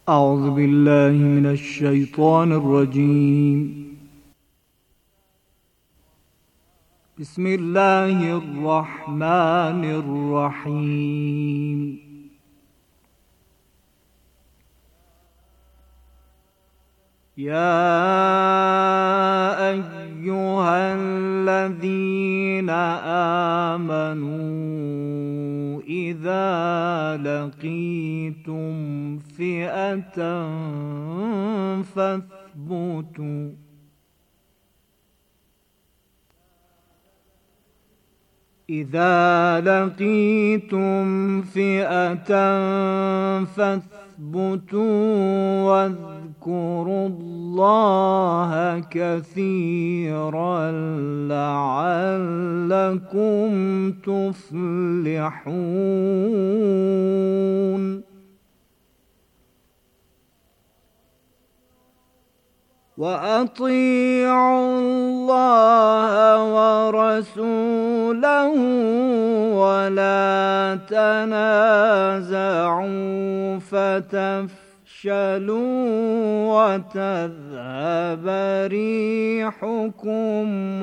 أعوذ بالله من الشيطان الرجيم. بسم الله الرحمن الرحيم. يا أيها الذين آمنوا إذا لقيتم فئة فاثبتوا واذكروا الله كثيرا لعلكم تفلحون. وأطيعوا الله ورسوله ولا تنازعوا فتفشلوا وتذهب ريحكم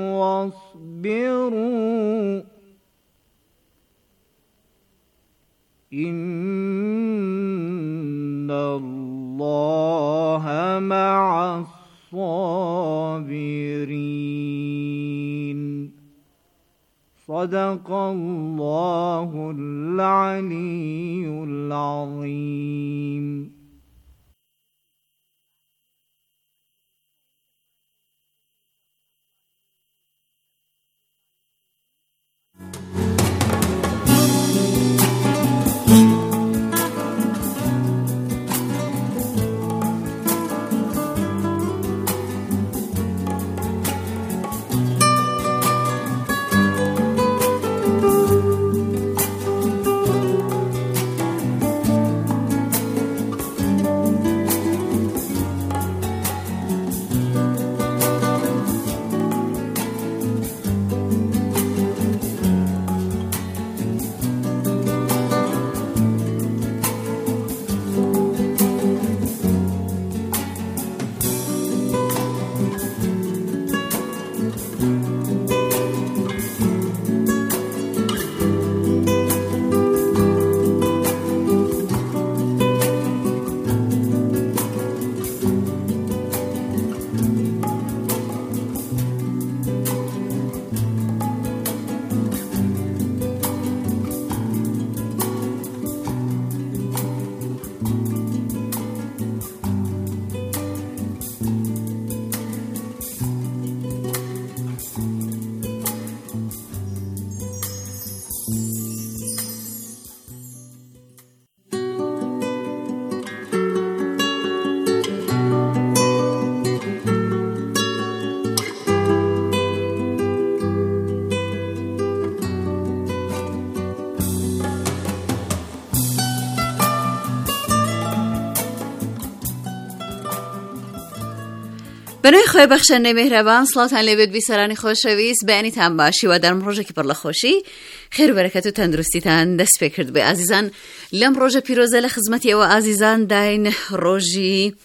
واصبروا إن الله مع الصابرين. صدق الله العلي العظيم. بنای خوی بخشنده مهربان سلامتان لبید بیسرانی خوشویست بیانیتان باشی و در روزی که پر لخوشی خیر و برکت و تندرستیتان دست بکرد به عزیزان لم روز پیروزه لخدمتی و عزیزان داین روزی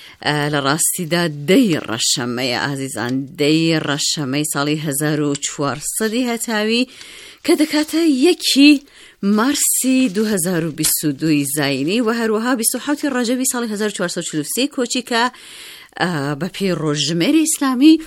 لراستی دا دیر شمه عزیزان دیر شمه سالی 1400 هتاوی که دکاته یکی مارسی 2022 زاینی و هروها 27 رجبی سالی 1443 کوچی که بپی روزمره اسلامی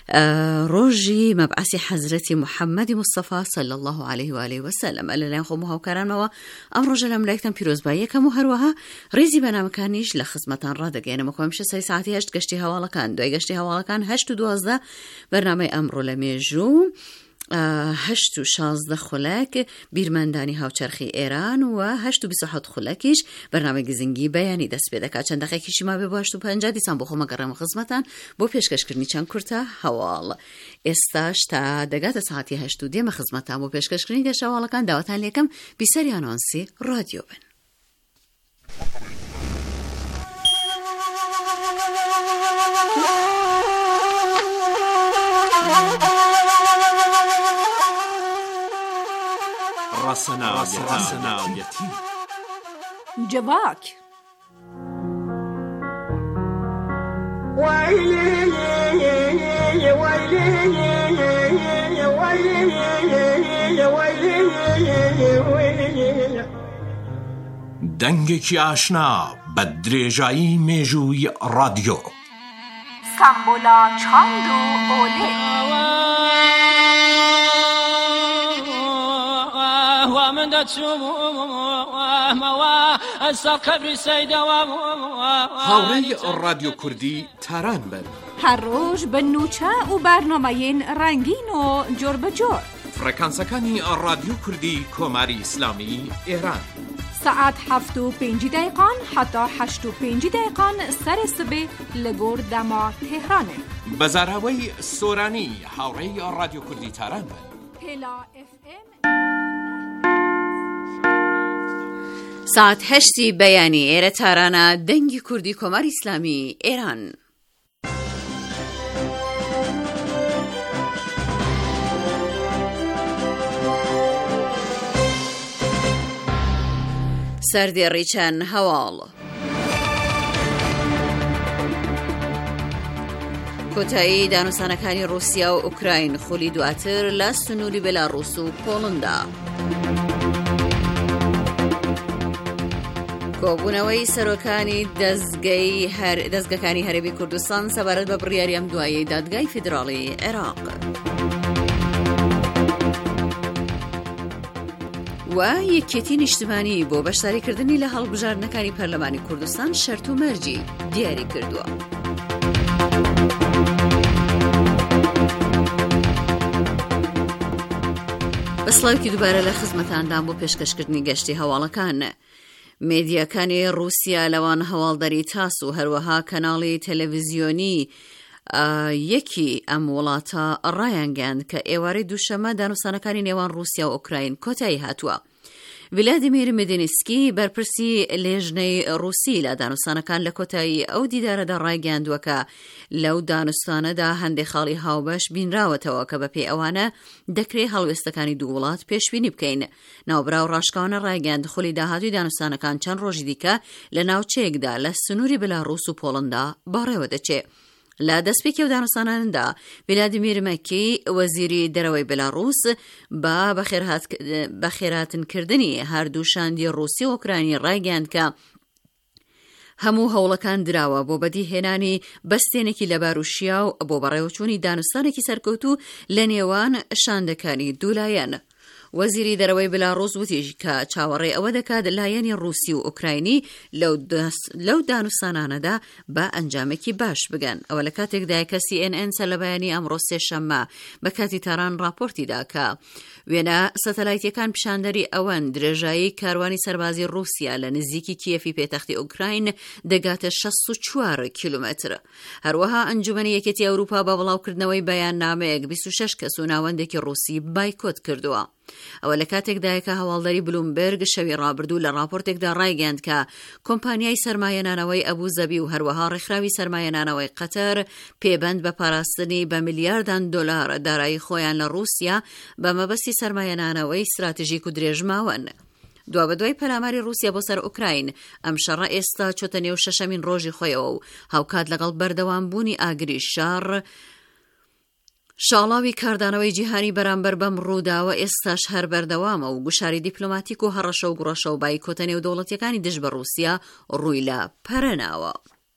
روزی مبعث حضرت محمد مصطفى صلی الله علیه و آله و سلم الان خو کران و امر رجل ملائکتان پیروز بایه که هروها ریزی بنامکانیش لخدمتان را دگین مکمش 3 ساعتی 8 گشتی حواله کان 2 گشتی حواله کان 8 و 12 برنامه امر لمیجو 8 و 16 خلک بیرمندانی هاوچرخی ایران و 8 و 27 خلکیش برنامه گزینگی بیانی دست پیدا که چند دقیقه شما به 8:50 دیسان بخو مگرم خدمتان با پیشکشکردنی چند کرتا حوال استاش تا دقیقه ساعتی 8 و 10 خدمتان با پیشکشکردنی گشت حواله کن دعوتان لیکم بیسری آنانسی رادیو بن. رسنا يتيم جواك دەنگێکی ئاشنا بە درێژایی مێژووی ڕادیۆ سامبۆلا چاند و ئۆلێ هاوڕێی ڕادیۆ کوردی تاران بن هەر ڕۆژ بە نوچە و بەرنامەیەن ڕەنگین و جۆر بەجۆر فرەکانسەکانی ڕادیۆ کوردی کۆماری ئیسلامی ئێران ساعت 7:05 حتا 8:05 سەر سبێ لەگۆر دەما تێهرانێ بەزاراوەی سۆرانی هاوڕێی ڕادیۆ کوردی تاران بن پێلا FM ساعت 8 بەیانی ئێرە تارانە دەنگی کوردی کۆماری ئیسلامی ئێران. سەردێڕی چەند هەواڵ کۆتایی دانوسانەکانی رووسیا و ئوکراین خولی دواتر لە سنووری بێلاڕووس و پۆڵندا. کۆبوونەوەی سەرۆکانی دەزگەکانی هەرێمی کوردستان سەبارەت بە بڕیاری ئەم دوایەی دادگای فیدراڵی عێراق. و یەکێتی نیشتیمانی بۆ بەشداریکردنی لە هەڵبژاردنەکانی پەرلەمانی کوردستان شەرت و مەرجی دیاری کردووە. بەسڵاوکی دووبارە لە خزمەتاندان بۆ پێشکەشکردنی گەشتی هەواڵەکان. مێدیاکانی رووسیا لەوان هەواڵدەری تاس و هەروەها کەناڵی تەلەڤیزیۆنی یەکی ئەم وڵاتە ڕایانگەاند کە ئێوارەی دووشەمە دانوسانەکانی نێوان رووسیا و ئوکراین کۆتایی هاتووە. ڤلادیمیر مێدینسکی بەرپرسی لێژنەی رووسی لە دانوسانەکان لە کۆتایی ئەو دیدارەدا ڕایگەاندووە کە لەو دانوستانەدا هەندێک خاڵی هاوبەش بینراوەتەوە کە بەپێی ئەوانە دەکرێت هەڵوێستەکانی دوو وڵات پێشبینی بکەین. ناوبراو ڕاشکاوانە ڕایگەاند خولی داهاتووی دانوستانەکان چەند ڕۆژی دیکە لە ناوچەیەکدا لە سنووری بێلاڕووس و پۆڵندا بەڕێوە دەچێت. لە دەستپێکی و دانوستاناندا ڤلادیمیر مەکی وەزیری دەرەوەی بێلاڕووس بە خێراتنکردنی هەردوو شاندی رووسی و ئوکراینی ڕایگەاند کە هەموو هەوڵەکان دراوە بۆ بەدیهێنانی بەستێنێکی لە باروشیا و بۆ بەڕێوەچوونی دانوستانێکی سەرکەوتوو لە نێوان شاندەکانی دوولایەن. وەزیری دەرەوەی بێلاڕووس وتی کە چاوەڕێ ئەوە دەکات لایەنی رووسی و ئوکراینی لەو دانوستانانەدا بە ئەنجامێکی باش بگەن. ئەوە لە کاتێکدایە کە CNN سەلەبەیانی ئەمڕۆ سێشەممە بە کاتی تاران راپۆرتیدا کە وێنە سەتەلایتیەکان پیشاندەری ئەوەن درێژایی کاروانی سەربازی رووسیا لە نزیکی کیەفی پێتەختی ئوکراین دەگاتە 64 کیلومتر. هەروەها ئەنجومەنی یەکێتی ئەوروپا بە بڵاوکردنەوەی بەیاننامەیەک 26 کەس و ناوەندێکی رووسی بایکۆت کردووە. ئەوە لە کاتێکدایە کە هەواڵدەری بلومبێرگ شەوی ڕابردوو لە راپۆرتێکدا ڕایگەاند کە کۆمپانیای سەرمایەنانەوەی ئەبوو زەبی و هەروەها ڕێکخراوی سەرمایەنانەوەی قەتەر پێبەند بە پاراستنی بە ملیاردان دۆلار دارایی خۆیان لە رووسیا بە مەبەستی سەرمایەنانەوەی استراتیژیک و درێژماون. دوابەدوای پەلاماری رووسیا بۆ سەر ئوکراین ئەم شەڕە ئێستا چۆتە نێو شەشەمین ڕۆژی خۆیەوە و هاوکات لەگەڵ بەردەوامبوونی ئاگری شار شاڵاوی کاردانەوەی جیهانی بەرامبەر بەم ڕووداوە ئێستاش هەر بەردەوامە و گوشاری دیپلۆماتیک و هەڕەشە و گوڕەشە و بایکۆتە نێودەوڵەتیەکانی دژ بە رووسیا ڕووی لە پەرەناوە.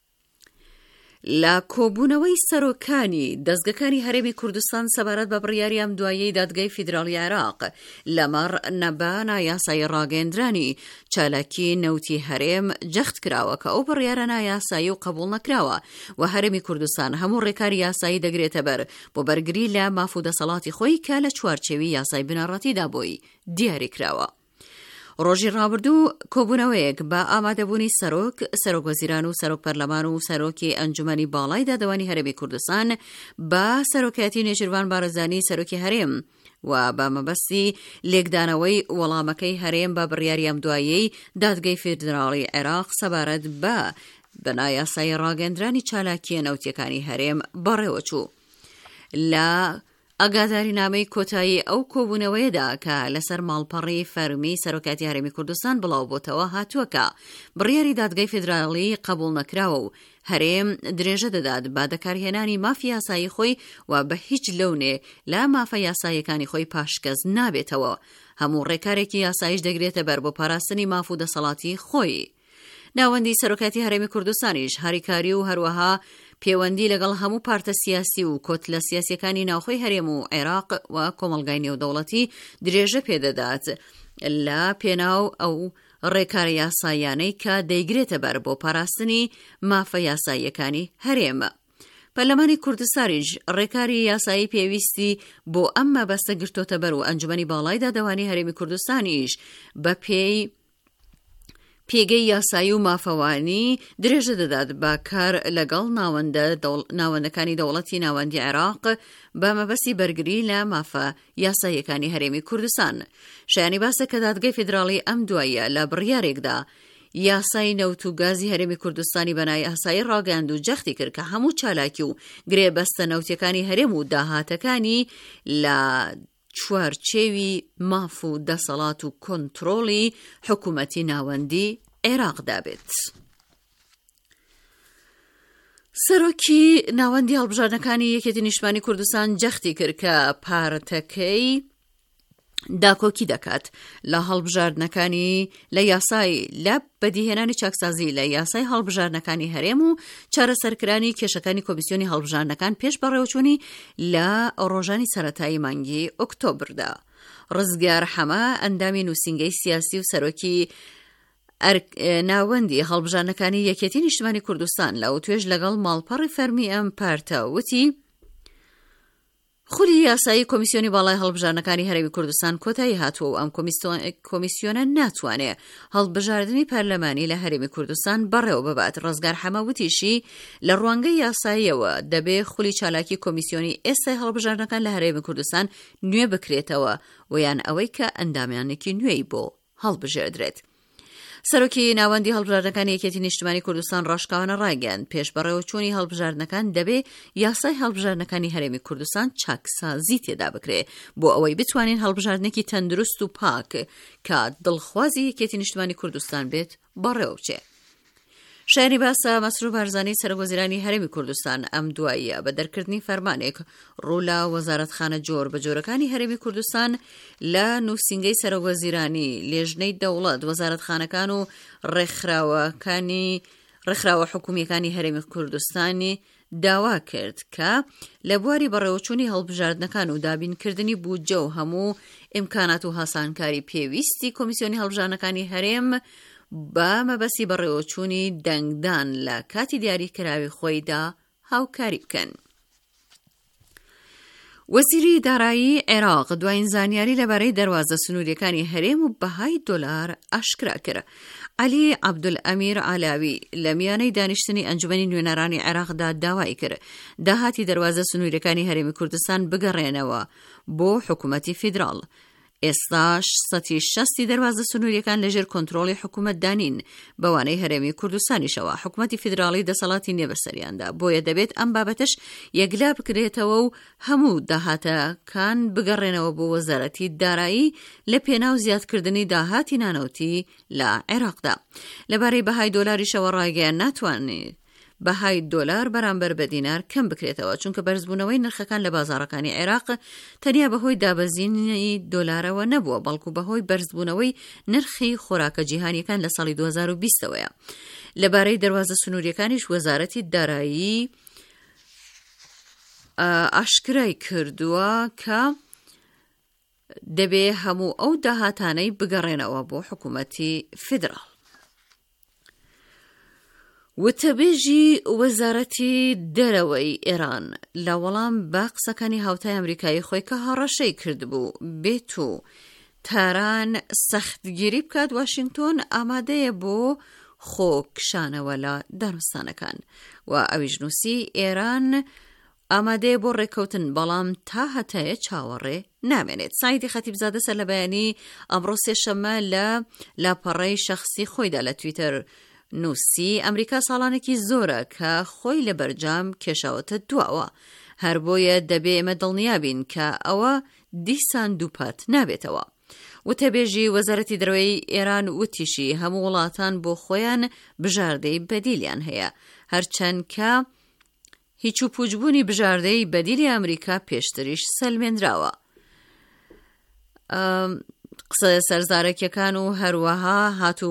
لە کۆبوونەوەی سەرۆکانی دەزگەکانی هەرێمی کوردستان سەبارەت بە بڕیاری ئەم دوایەی دادگای فیدراڵی عێراق لەمەڕ نەبانە یاسایی ڕاگەیەندرانی چالاکی نەوتی هەرێم جەخت کراوە کە ئەو بڕیارە نایاسایی و قبوڵ نەکراوە و هەرێمی کوردستان هەموو ڕێکاری یاسایی دەگرێتە بەر بۆ بەرگری لە مافوودەسەڵاتی خۆی کە لە چوارچێوی یاسای بنەڕەتیدا بۆی دیاری کراوە. ڕۆژی ڕابردوو کۆبوونەوەیەک بە ئامادەبوونی سەرۆک وەزیران و سەرۆک پەرلەمان و سەرۆکی ئەنجومەنی باڵای دادەوانی هەرێمی کوردستان بە سەرۆکایەتی نێچیروان بارزانی سەرۆکی هەرێم و بە مەبەستی لێکدانەوەی وەڵامەکەی هەرێم بە بڕیاری ئەم دوایەی دادگای فیدراڵی عێراق سەبارەت بە نایاسایی ڕاگەندرانی چالاکیە نەوتیەکانی هەرێم بەڕێوە چوو. لە ئاگادارینامەی کۆتایی ئەو کۆبوونەوەیەدا کە لەسەر ماڵپەڕی فەرمی سەرۆکاتی هەرێمی کوردستان بڵاوبۆتەوە هاتووەکە بڕیاری دادگای فیدراڵی قبول نەکراوە و هەرێم درێژە دەدات با دەکارهێنانی مافی یاسایی خۆی و بە هیچ لەونێ لا مافە یاساییەکانی خۆی پاشکەز نابێتەوە. هەموو ڕێکارێکی یاساییش دەگرێتە بەر بۆ پاراستنی ماف و دەسەڵاتی خۆی. ناوەندی سەرۆکاتی هەرێمی کوردستانیش هاریکاری و هەروەها پەیوەندی لەگەڵ هەموو پارتە سیاسی و کۆتلە سیاسیەکانی ناوخۆی هەرێم و عێراق و کۆمەڵگای نێودەوڵەتی درێژە پێدەدات لە پێناو ئەو ڕێکارە یاساییانەی کە دەیگرێتە بەر بۆ پاراستنی مافە یاساییەکانی هەرێمە. پەرلەمانی کوردستانیش ڕێکاری یاسایی پێویستی بۆ ئەم مەبەستە گرتۆتە بەر و ئەنجومەنی باڵای دادەوانی هەرێمی کوردستانیش بە پێگەی یاسایی و مافەوانی درێژە دەدات با کار لەگەڵ ناوەندەکانی دەوڵەتی ناوەندی عێراق بە مەبەستی بەرگری لە مافە یاساییەکانی هەرێمی کوردستان. شایانی باسە کە دادگای فیدراڵی ئەم دوایە لە بڕیارێکدا یاسای نەوت و گازی هەرێمی کوردستانی بەنای ئاسایی ڕاگەاند و جەختی کرد کە هەموو چالاکی و گرێبەستە نەوتیەکانی هەرێم و داهاتەکانی لە چوارچێوی ماف و دەسەڵات و کۆنتڕۆڵی حکوومەتی ناوەندی عێراقدا بێت. سەرۆکی ناوەندی هەڵبژاردنەکانی یەکێتی نیشتمانی کوردستان جەختی کرد کە پارتەکەی داکۆکی دەکات لە هەڵبژاردنەکانی لە یاسای لە بەدیهێنانی چاکسازی لە یاسای هەڵبژاردنەکانی هەرێم و چارەسەرکرانی کێشەکانی کۆمیسیۆنی هەڵبژاردنەکان پێش بەڕێوەچوونی لە ڕۆژانی سەرەتایی مانگی ئۆکتۆبردا. ڕزگار حەمە ئەندامی نووسینگەی سیاسی و سەرۆکی ناوەندی هەڵبژاردنەکانی یەکێتی نیشتمانی کوردستان لە توێژ لەگەڵ ماڵپەڕی فەرمی ئەم پارتە وتی خولی یاسایی کۆمیسیۆنی باڵای هەڵبژاردنەکانی هەرێمی کوردستان کۆتایی هاتووە و ئەم کۆمیسیۆنە ناتوانێت هەڵبژاردننی پەرلەمانی لە هەرێمی کوردستان بەڕێوە ببات. ڕزگار حەمە وتیشی لە ڕوانگەی یاساییەوە دەبێ خولی چالاکی کۆمیسیۆنی ئێستای هەڵبژاردنەکان لە هەرێمی کوردستان نوێ بکرێتەوە و یان ئەوەی کە ئەندامانێکی نوێی بۆ هەڵبژێردرێت. سەرۆکی ناوەندی هەڵبژاردنەکانی یەکێتی نیشتمانی کوردستان ڕاشکاوانە ڕایگەاند پێش بەڕێوەچوونی هەڵبژاردنەکان دەبێ یاسای هەڵبژاردنەکانی هەرێمی کوردستان چاکسازی تێدا بکرێ بۆ ئەوەی بتوانین هەڵبژاردنێکی تەندروست و پاک کە دڵخوازی یەکێتی نیشتمانی کوردستان بێت بەڕێوەچێ. شایانی باسە مەسرور بارزانی سەرۆکوەزیرانی هەرێمی کوردستان ئەم دواییە بە دەرکردنی فەرمانێک ڕوولا وەزارەتخانە جۆر بە جۆرەکانی هەرێمی کوردستان لە نووسینگەی سەرۆکوەزیرانی لێژنەی دەوڵەت وەزارەتخانەکان و ڕێکخراوە حکوومیەکانی هەرێمی کوردستانی داوا کرد کە لە بواری بەڕێوەچوونی هەڵبژاردنەکان و دابینکردنی بودجە و هەموو ئیمکانات و هاسانکاری پێویستی کۆمیسیۆنی هەڵبژاردنەکانی هەرێم بە مەبەستی بەڕێوەچوونی دەنگدان لە کاتی دیاریکراوی خۆیدا هاوکاری بکەن. وەزیری دارایی عێراق دوایین زانیاری لەبارەی دەواازە سنووریەکانی هەرێم و بەهای دۆلار ئاشکرا کرد. علی عەبدولئەمیر عەلاوی لە میانەی دانیشتنی ئەنجومەنی نوێنەرانی عێراقدا داوای کرد داهاتی دەواازە سنووریەکانی هەرێمی کوردستان بگەڕێنەوە بۆ حکوومەتی فیدراڵ. ئێستاش 60 دەواازە سنووریەکان لەژێر کۆنتڕۆڵی حکوومەت دانین بەوانەی هەرێمی کوردستانیشەوە حکوومەتی فیدراڵی دەسەڵاتی نێبەسەریاندا بۆیە دەبێت ئەم بابەتش یەکلا بکرێتەوە و هەموو داهاتەکان بگەڕێنەوە بۆ وەزارەتی دارایی لە پێناو زیادکردنی داهاتی نانەوتی لە عێراقدا. لەبارەی بەهای دۆلاریشەوە ڕایگەیان ناتوانێت بەهای دۆلار بەرامبەر بە دینار کەم بکرێتەوە چونکە بەرزبوونەوەی نرخەکان لە بازاڕەکانی عێراق تەنیا بەهۆی دابەزینی دۆلارەوە نەبووە بەڵکو بەهۆی بەرزبوونەوەی نرخی خۆراکە جیهانیەکان لە ساڵی 2020ەوەیە. لەبارەی دەواازە سنووریەکانیش وەزارەتی دارایی ئاشکرای کردووە کە دەبێ هەموو ئەو داهاتانەی بگەڕێنەوە بۆ حکوومەتی فیدراڵ. وتەبێژی وەزارەتی دەرەوەی ئێران لە وەڵام بە قسەکانی هاوتای ئەمریکایی خۆی کە هەڕەشەی کردبوو بێت و تاران سەختگیری بکات واشنگتۆن ئامادەیە بۆ خۆکشانەوە لە دارستانەکان و ئەویش نووسی ئێران ئامادەیە بۆ ڕێکەوتن بەڵام تا هەتایە چاوەڕێ نامێنێت. سایدی خەتیبزادە سەر لە بەیانی ئەمڕۆ سێشەممە لە لاپەڕەی شەخسی خۆیدا لە تویتەر نووسی ئەمریکا ساڵانێکی زۆرە کە خۆی لە بەرجام کێشاوەتە دواوە. هەر بۆیە دەبێ ئێمە دڵنیابین کە ئەوە دیسان دووپات نابێتەوە. وتەبێژی وەزارەتی دەرەوەی ئێران وتیشی هەموو وڵاتان بۆ خۆیان بژاردەی بەدیلیان هەیە، هەرچەند کە هیچ و پوچبوونی بژاردەی بەدیلی ئەمریکا پێشتریش سەلمێنراوە. قسە سەرزارەکیەکان و هەروەها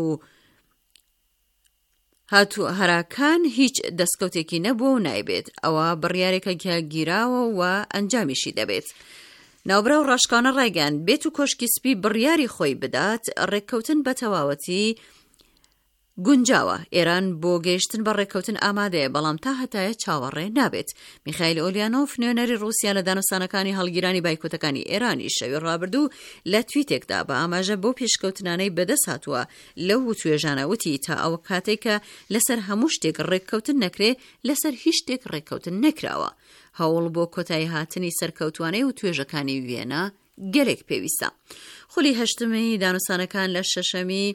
هاتو هەراکان هیچ دەستکەوتێکی نەبووە و نایبێت. ئەوە بڕیارێکە گیراوە و ئەنجامیشی دەبێت. ناوبرا و ڕاشکانە ڕایگەن بێت و کۆشکی سپی بڕیاری خۆی بدات ڕێککەوتن بە تەواوەتی گونجاوە. ئێران بۆ گەیشتن بە ڕێککەوتن ئامادەیە، بەڵام تا هەتایە چاوەڕێ نابێت. میخائیل ئۆلیانۆف نوێنەری رووسیا لە دانوستانەکانی هەڵگیرانی بایکۆتەکانی ئێرانی شەوی ڕابردوو لە تویتێکدا بە ئاماژە بۆ پێشکەوتنانەی بەدەست هاتووە لەو توێژانە وتی تا ئەوە کاتێک کە لەسەر هەموو شتێک ڕێککەوتن نەکرێ لەسەر هیچ شتێک ڕێککەوتن نەکراوە. هەوڵ بۆ کۆتایی هاتنی سەرکەوتوانەی و توێژەکانی وێنە گەلێک پێویستە. خولی هەشتمی دانوستانەکان لە شەشەمی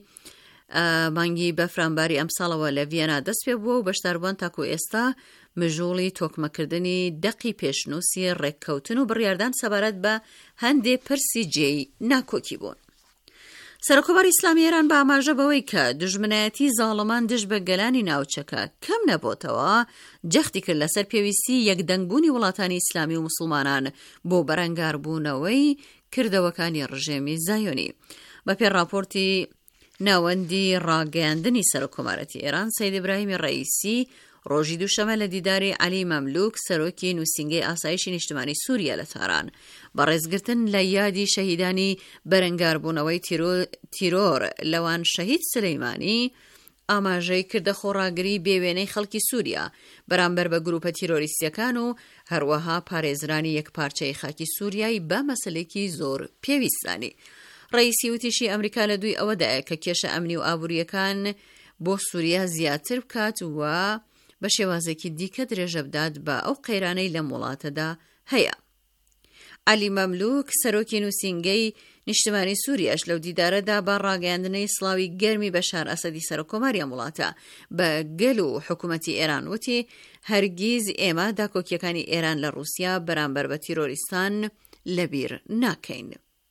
مانگی بەفرامباری ئەمساڵەوە لە ڤیەنا دەست پێ بووە و بەشداربووان تاکو ئێستا مژوڵی تۆکمەکردنی دەقی پێشنووسی ڕێککەوتن و بڕیاردان سەبارەت بە هەندێ پرسی جێی ناکۆکی بوون. سەرۆکۆباری ئیسلامی ئێران بە ئاماژە بەوەی کە دژمنایەتی زاڵمان دژ بە گەلانی ناوچەکە کەم نەبۆتەوە جەختی کرد لەسەر پێویستی یەکدەنگبوونی وڵاتانی ئیسلامی و موسڵمانان بۆ بەرەنگاربوونەوەی کردەوەکانی ڕژێمی زایۆنی. بە پێ راپۆرتی ناوەندی ڕاگەیاندنی سەرۆکۆمارەتی ئێران سەید ئیبراهیمی ڕەئیسی ڕۆژی دووشەمە لە دیداری عەلی مەملوک سەرۆکی نووسینگەی ئاسایشی نیشتیمانی سووریا لە تاران بە ڕێزگرتن لە یادی شەهیدانی بەرەنگاربوونەوەی تیرۆر لەوان شەهید سلەیمانی ئاماژەی کردە خۆڕاگری بێوێنەی خەڵکی سووریا بەرامبەر بە گروپە تیرۆریستیەکان و هەروەها پارێزرانی یەکپارچەی خاکی سووریای بە مەسەلێکی زۆر پێویستانی. ڕئیسی وتیشی ئەمریکا لە دوای ئەوەدایە کە کێشە ئەمنی و ئابوووریەکان بۆ سووریا زیاتر بکات و بە شێوازێکی دیکە درێژە بدات بە ئەو قەیرانەی لەم وڵاتەدا هەیە. عەلی مەملوک سەرۆکی نووسینگەی نیشتیمانی سووریاش لەو دیدارەدا بە ڕاگەیاندنەی سڵاوی گەرمی بەشار ئەسەدی سەرۆکۆماری وڵاتە بە گەل و حکوومەتی ئێران وتی هەرگیز ئێمە داکۆکیەکانی ئێران لە رووسیا بەرامبەر بە تیرۆریستان لەبیر ناکەین.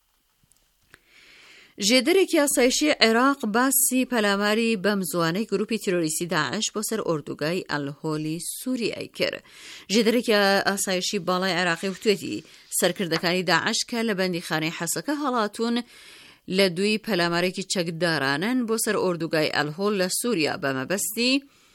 ژێدەرێکی ئاسایشی عێراق باسی پەلاماری بەم زوانەی گروپی تیرۆریستی داعش بۆ سەر ئۆردوگای ئەلهۆلی سووریای کرد. ژێدەرێکی ئاسایشی باڵای عێراقی وتوێتی سەرکردەکانی داعش کە لە بەندیخانەی حەسەکە هەڵاتون لە دوی پەلامارێکی چەکدارانن بۆ سەر ئۆردوگای ئەلهۆل لە سووریا بە مەبەستی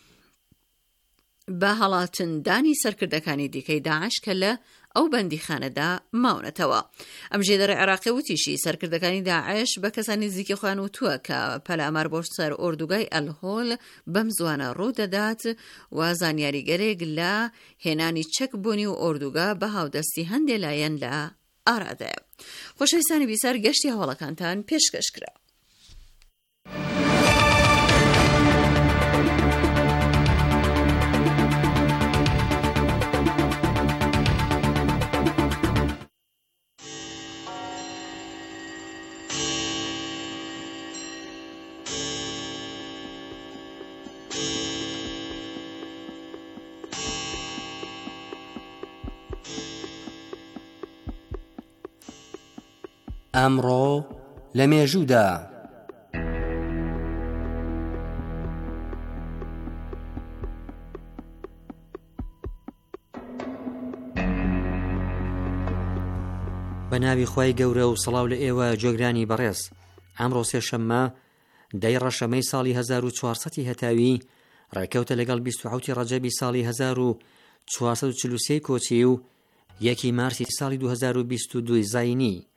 بە هەڵاتندانی سەرکردەکانی دیکەی داعش کە لە ئەو بەندیخانەدا ماونەتەوە. ئەم ژێدەرە عێراقی وتیشی سەرکردەکانی داعش بە کەسانی نزیکی خۆیان وتووە کە پەلامار بۆ سەر ئۆردوگای ئەلهۆل بەم زوانە ڕوودەدات و زانیاریگەرێک لە هێنانی چەک بوونی و ئۆردوگا بە هاودەستی هەندێک لایەن لە ئارادەیە. خۆشەویستانی بیسار گەشتی هەواڵەکانتان پێشکەش کرا. ئەمڕۆ لە مێژوودا بە ناوی خوای گەورە و سڵاو لە ئێوە جۆگرانی بەڕێز. ئەمڕۆ سێشەممە دەی ڕەشەمەی ساڵی 1400 هەتاوی ڕێکەوتە لەگەڵ 27 ڕەجەبی ساڵی 1443 کۆچی و 1 مارسی ساڵی 2022 زاینی.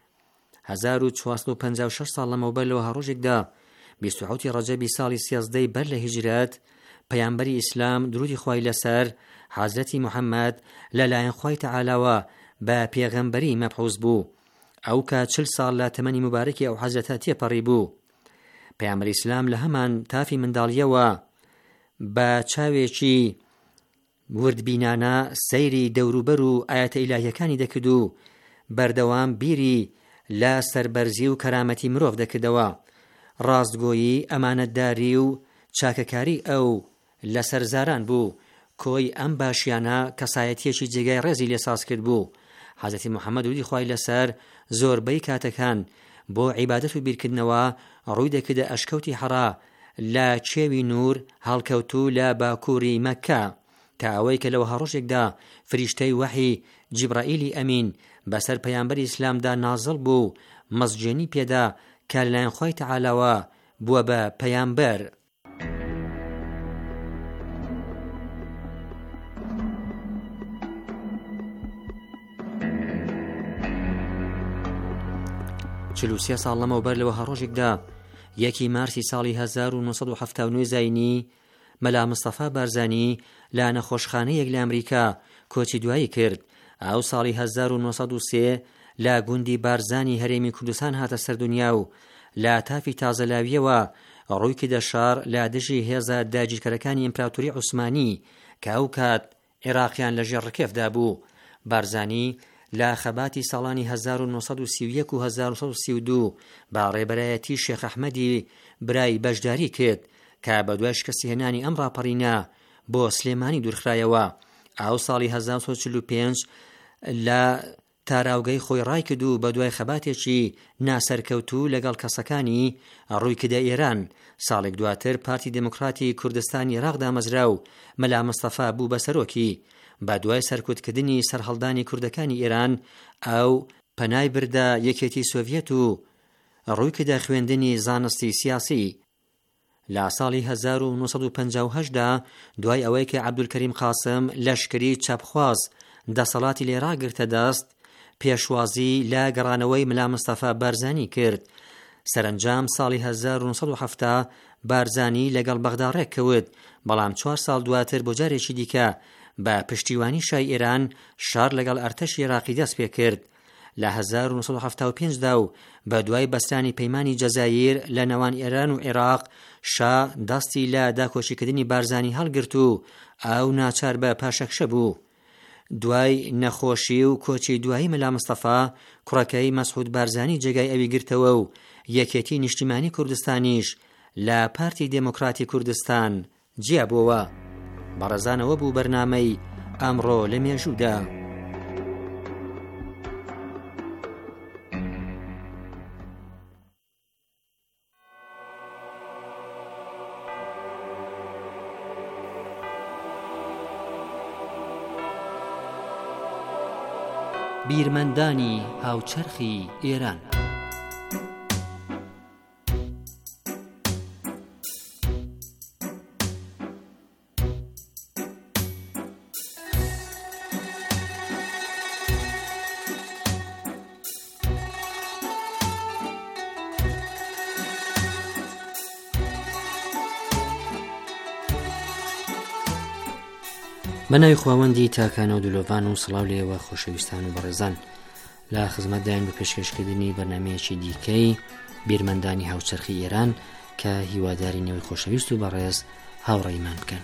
1456 ساڵ لەمەوبەر لەوە هەڕۆژێکدا 27 ڕەجەبی ساڵی 13 بەر لە هیجرەت پەیامبەری ئیسلام درودی خوای لەسەر حەزرەتی محەممەد لەلایەن خوای تەعالاوە بە پێغەمبەری مەبعوث بوو. ئەو کە 40 ساڵ لە تەمەنی مبارەکی ئەو حەزرەتە تێپەڕی بوو. پەیامبەری ئیسلام لە هەمان تافی منداڵیەوە بە چاوێکی وردبینانە سەیری دەوروبەر و ئاەتە ئیلاهیەکانی دەکرد و بەردەوام بیری لە سەربەرزی و کەرامەتی مرۆڤ دەکردەوە. ڕاستگۆیی، ئەمانەتداری و چاکەکاری ئەو لە سەرزاران بوو. کۆی ئەم باشیانە کەسایەتیەکی جێگای ڕێزی لێساز کرد بوو. حەزرەتی محەممەد ودی خوای لەسەر زۆربەی کاتەکان بۆ عیبادەت و بیرکردنەوە ڕووی دەکردە ئەشکەوتی حەرا لە چێوی نور هەڵکەوتوو لە باکووری مەککە، تا ئەوەی کە لەوە ڕۆژێکدا فریشتەی وەحی جیبرائیلی ئەمین بەسەر پەیامبەری ئیسلامدا نازڵ بوو، مەزجێنی پێدا کە لەلایەن خوای تەعالەوە بووە بە پەیامبەر. چلوسیە ساڵ لەمەوبەر لەوە هەڕۆژێکدا 1 مارسی ساڵی 1970 زاینی مەلا مستەفا بارزانی لە نەخۆشخانەیەک لە ئەمریکا کۆچی دوایی کرد. ئەو ساڵی 1903 لە گوندی بارزانی هەرێمی کوردستان هاتە سەردونیا و لە تافی تازەلاویەوە ڕووی کردە شار لە دژی هێزە داگیرکەرەکانی ئیمپراتۆری عوسمانی کە ئەو کات عێراقیان لەژێر ڕکێفدا بوو. بارزانی لە خەباتی ساڵانی 1931 و 1932 با ڕێبەرایەتی شێخ ئەحمەدی برای بەشداری کرد کە بە دوای شکستی هێنانی ئەم ڕاپەڕینە بۆ سلێمانی دوورخرایەوە. ئەو ساڵی 1945 لە تاراوگەی خۆی ڕای کرد و بە دوای خەباتێکی ناسەرکەوتوو لەگەڵ کەسەکانی ڕووی کردە ئێران. ساڵێک دواتر پارتی دموکراتی کوردستانی عێراق دامەزرا و مەلا مستەفا بوو بە سەرۆکی. بە دوای سەرکوتکردنی سەرهەڵدانی کوردەکانی ئێران ئەو پەنای بردە یەکێتی سۆڤیەت و ڕووی کردە خوێندنی زانستی سیاسی. لە ساڵی 1958دا دوای ئەوەی کە عەبدولکەریم قاسم لەشکری چەپخواز دەسەڵاتی لێ ڕاگرتە دەست، پێشوازی لە گەڕانەوەی مەلا مستەفا بارزانی کرد. سەرنجام ساڵی 1970 بارزانی لەگەڵ بەغدا ڕێک کەوت، بەڵام 4 ساڵ دواتر بۆ جارێکی دیکە بە پشتیوانی شای ئێران شار لەگەڵ ئەرتەشی عێراقی دەست پێ کرد. لە 1975دا و بە دوای بەستانی پەیمانی جەزایر لە نێوان ئێران و عێراق شا دەستی لە داکۆچیکردنی بارزانی هەڵگرت و ئەو ناچار بە پاشەکشە بوو. دوای نەخۆشی و کۆچی دوایی مەلا مستەفا کوڕەکەی مەسعود بارزانی جێگای ئەوی گرتەوە و یەکێتی نیشتیمانی کوردستانیش لە پارتی دموکراتی کوردستان جیابۆوە. بەڕێزانەوە بوو بەرنامەی ئەمڕۆ لە مێژوودا. بیرمەندانی هاوچەرخی ئێران. بەناوی خواوەندی تاکانە و دلۆڤان و سڵاو لێوە خۆشەویستان و بەڕێزان، لە خزمەتدایان بە پێشکەشکردنی بەرنامەیەکی دیکەی بیرمەندانی هاوچەرخی ئێران کە هیواداری نەوەی خۆشەویست و بەڕێز هاوڕێیمان بکەن.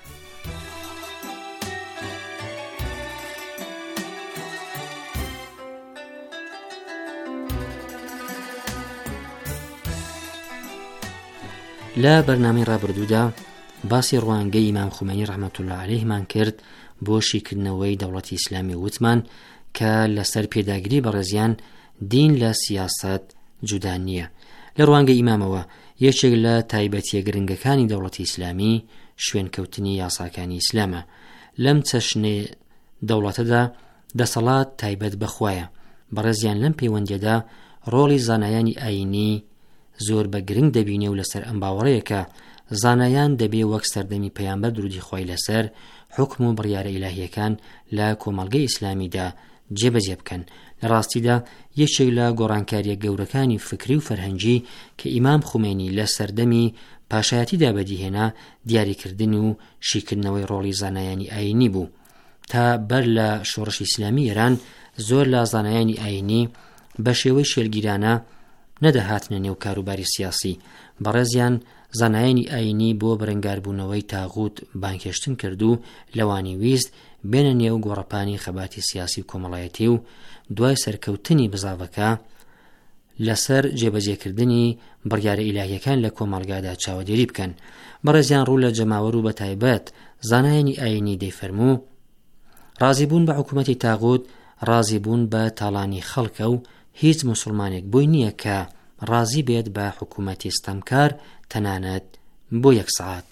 لە بەرنامەی ڕابردوودا باسی ڕوانگەی ئیمام خومینی ڕەحمەتوڵڵا عەلەیهمان کرد بۆ شیکردنەوەی دەوڵەتی ئیسلامی وتمان کە لەسەر پێداگیری بەڕێزیان دین لە سیاست جودا نییە. لە ڕوانگەی ئیمامەوە یەکێک لە تایبەتیە گرنگەکانی دەوڵەتی ئیسلامی شوێنکەوتنی یاساکانی ئیسلامە. لەم چەشنێ دەوڵەتەدا دەسەڵات تایبەت بەخوایە. بەڕێزیان لەم پەیوەندیەدا ڕۆڵی زانایانی ئاینی زۆر بە گرنگ دەبینێ و لەسەر ئەم باوەڕەیەکە زانایان دەبێ وەک سەردەمی پەیامبەر درودی خوای لەسەر حکم و بڕیارە ئیلاهیەکان لە کۆمەڵگەی ئیسلامیدا جێبەجێ بکەن. لە ڕاستیدا یەکێک لە گۆڕانکاریە گەورەکانی فکری و فەرهەنگی کە ئیمام خومینی لە سەردەمی پاشایەتیدا بەدیهێنا دیاریکردن و شیکردنەوەی ڕۆڵی زانایانی ئاینی بوو. تا بەر لە شۆڕشی ئیسلامی ئێران زۆر لە زانایانی ئاینی بە شێوەی شێلگیرانە نەدەهاتنە نێو کاروباری سیاسی. بەڕێزیان زانایانی ئاینی بۆ بەرەنگاربوونەوەی تاغوت بانکێشتن کرد و لەوانی ویست بێنە نێو گۆڕەپانی خەباتی سیاسی و کۆمەڵایەتی و دوای سەرکەوتنی بزاوەکە لەسەر جێبەجێکردنی بڕیارە ئیلاهیەکان لە کۆمەڵگادا چاوەدێری بکەن. بەڕێزیان ڕوو لە جەماوەر و بەتایبەت زانایانی ئاینی دەیفەرموو ڕازیبوون بە حکومەتی تاغوت ڕازیبوون بە تاڵانی خەڵکە و هیچ موسڵمانێک بۆی نییە کە ڕازی بێت بە حکومەتی ستەمکار تەنانەت بۆ 1 سەعات.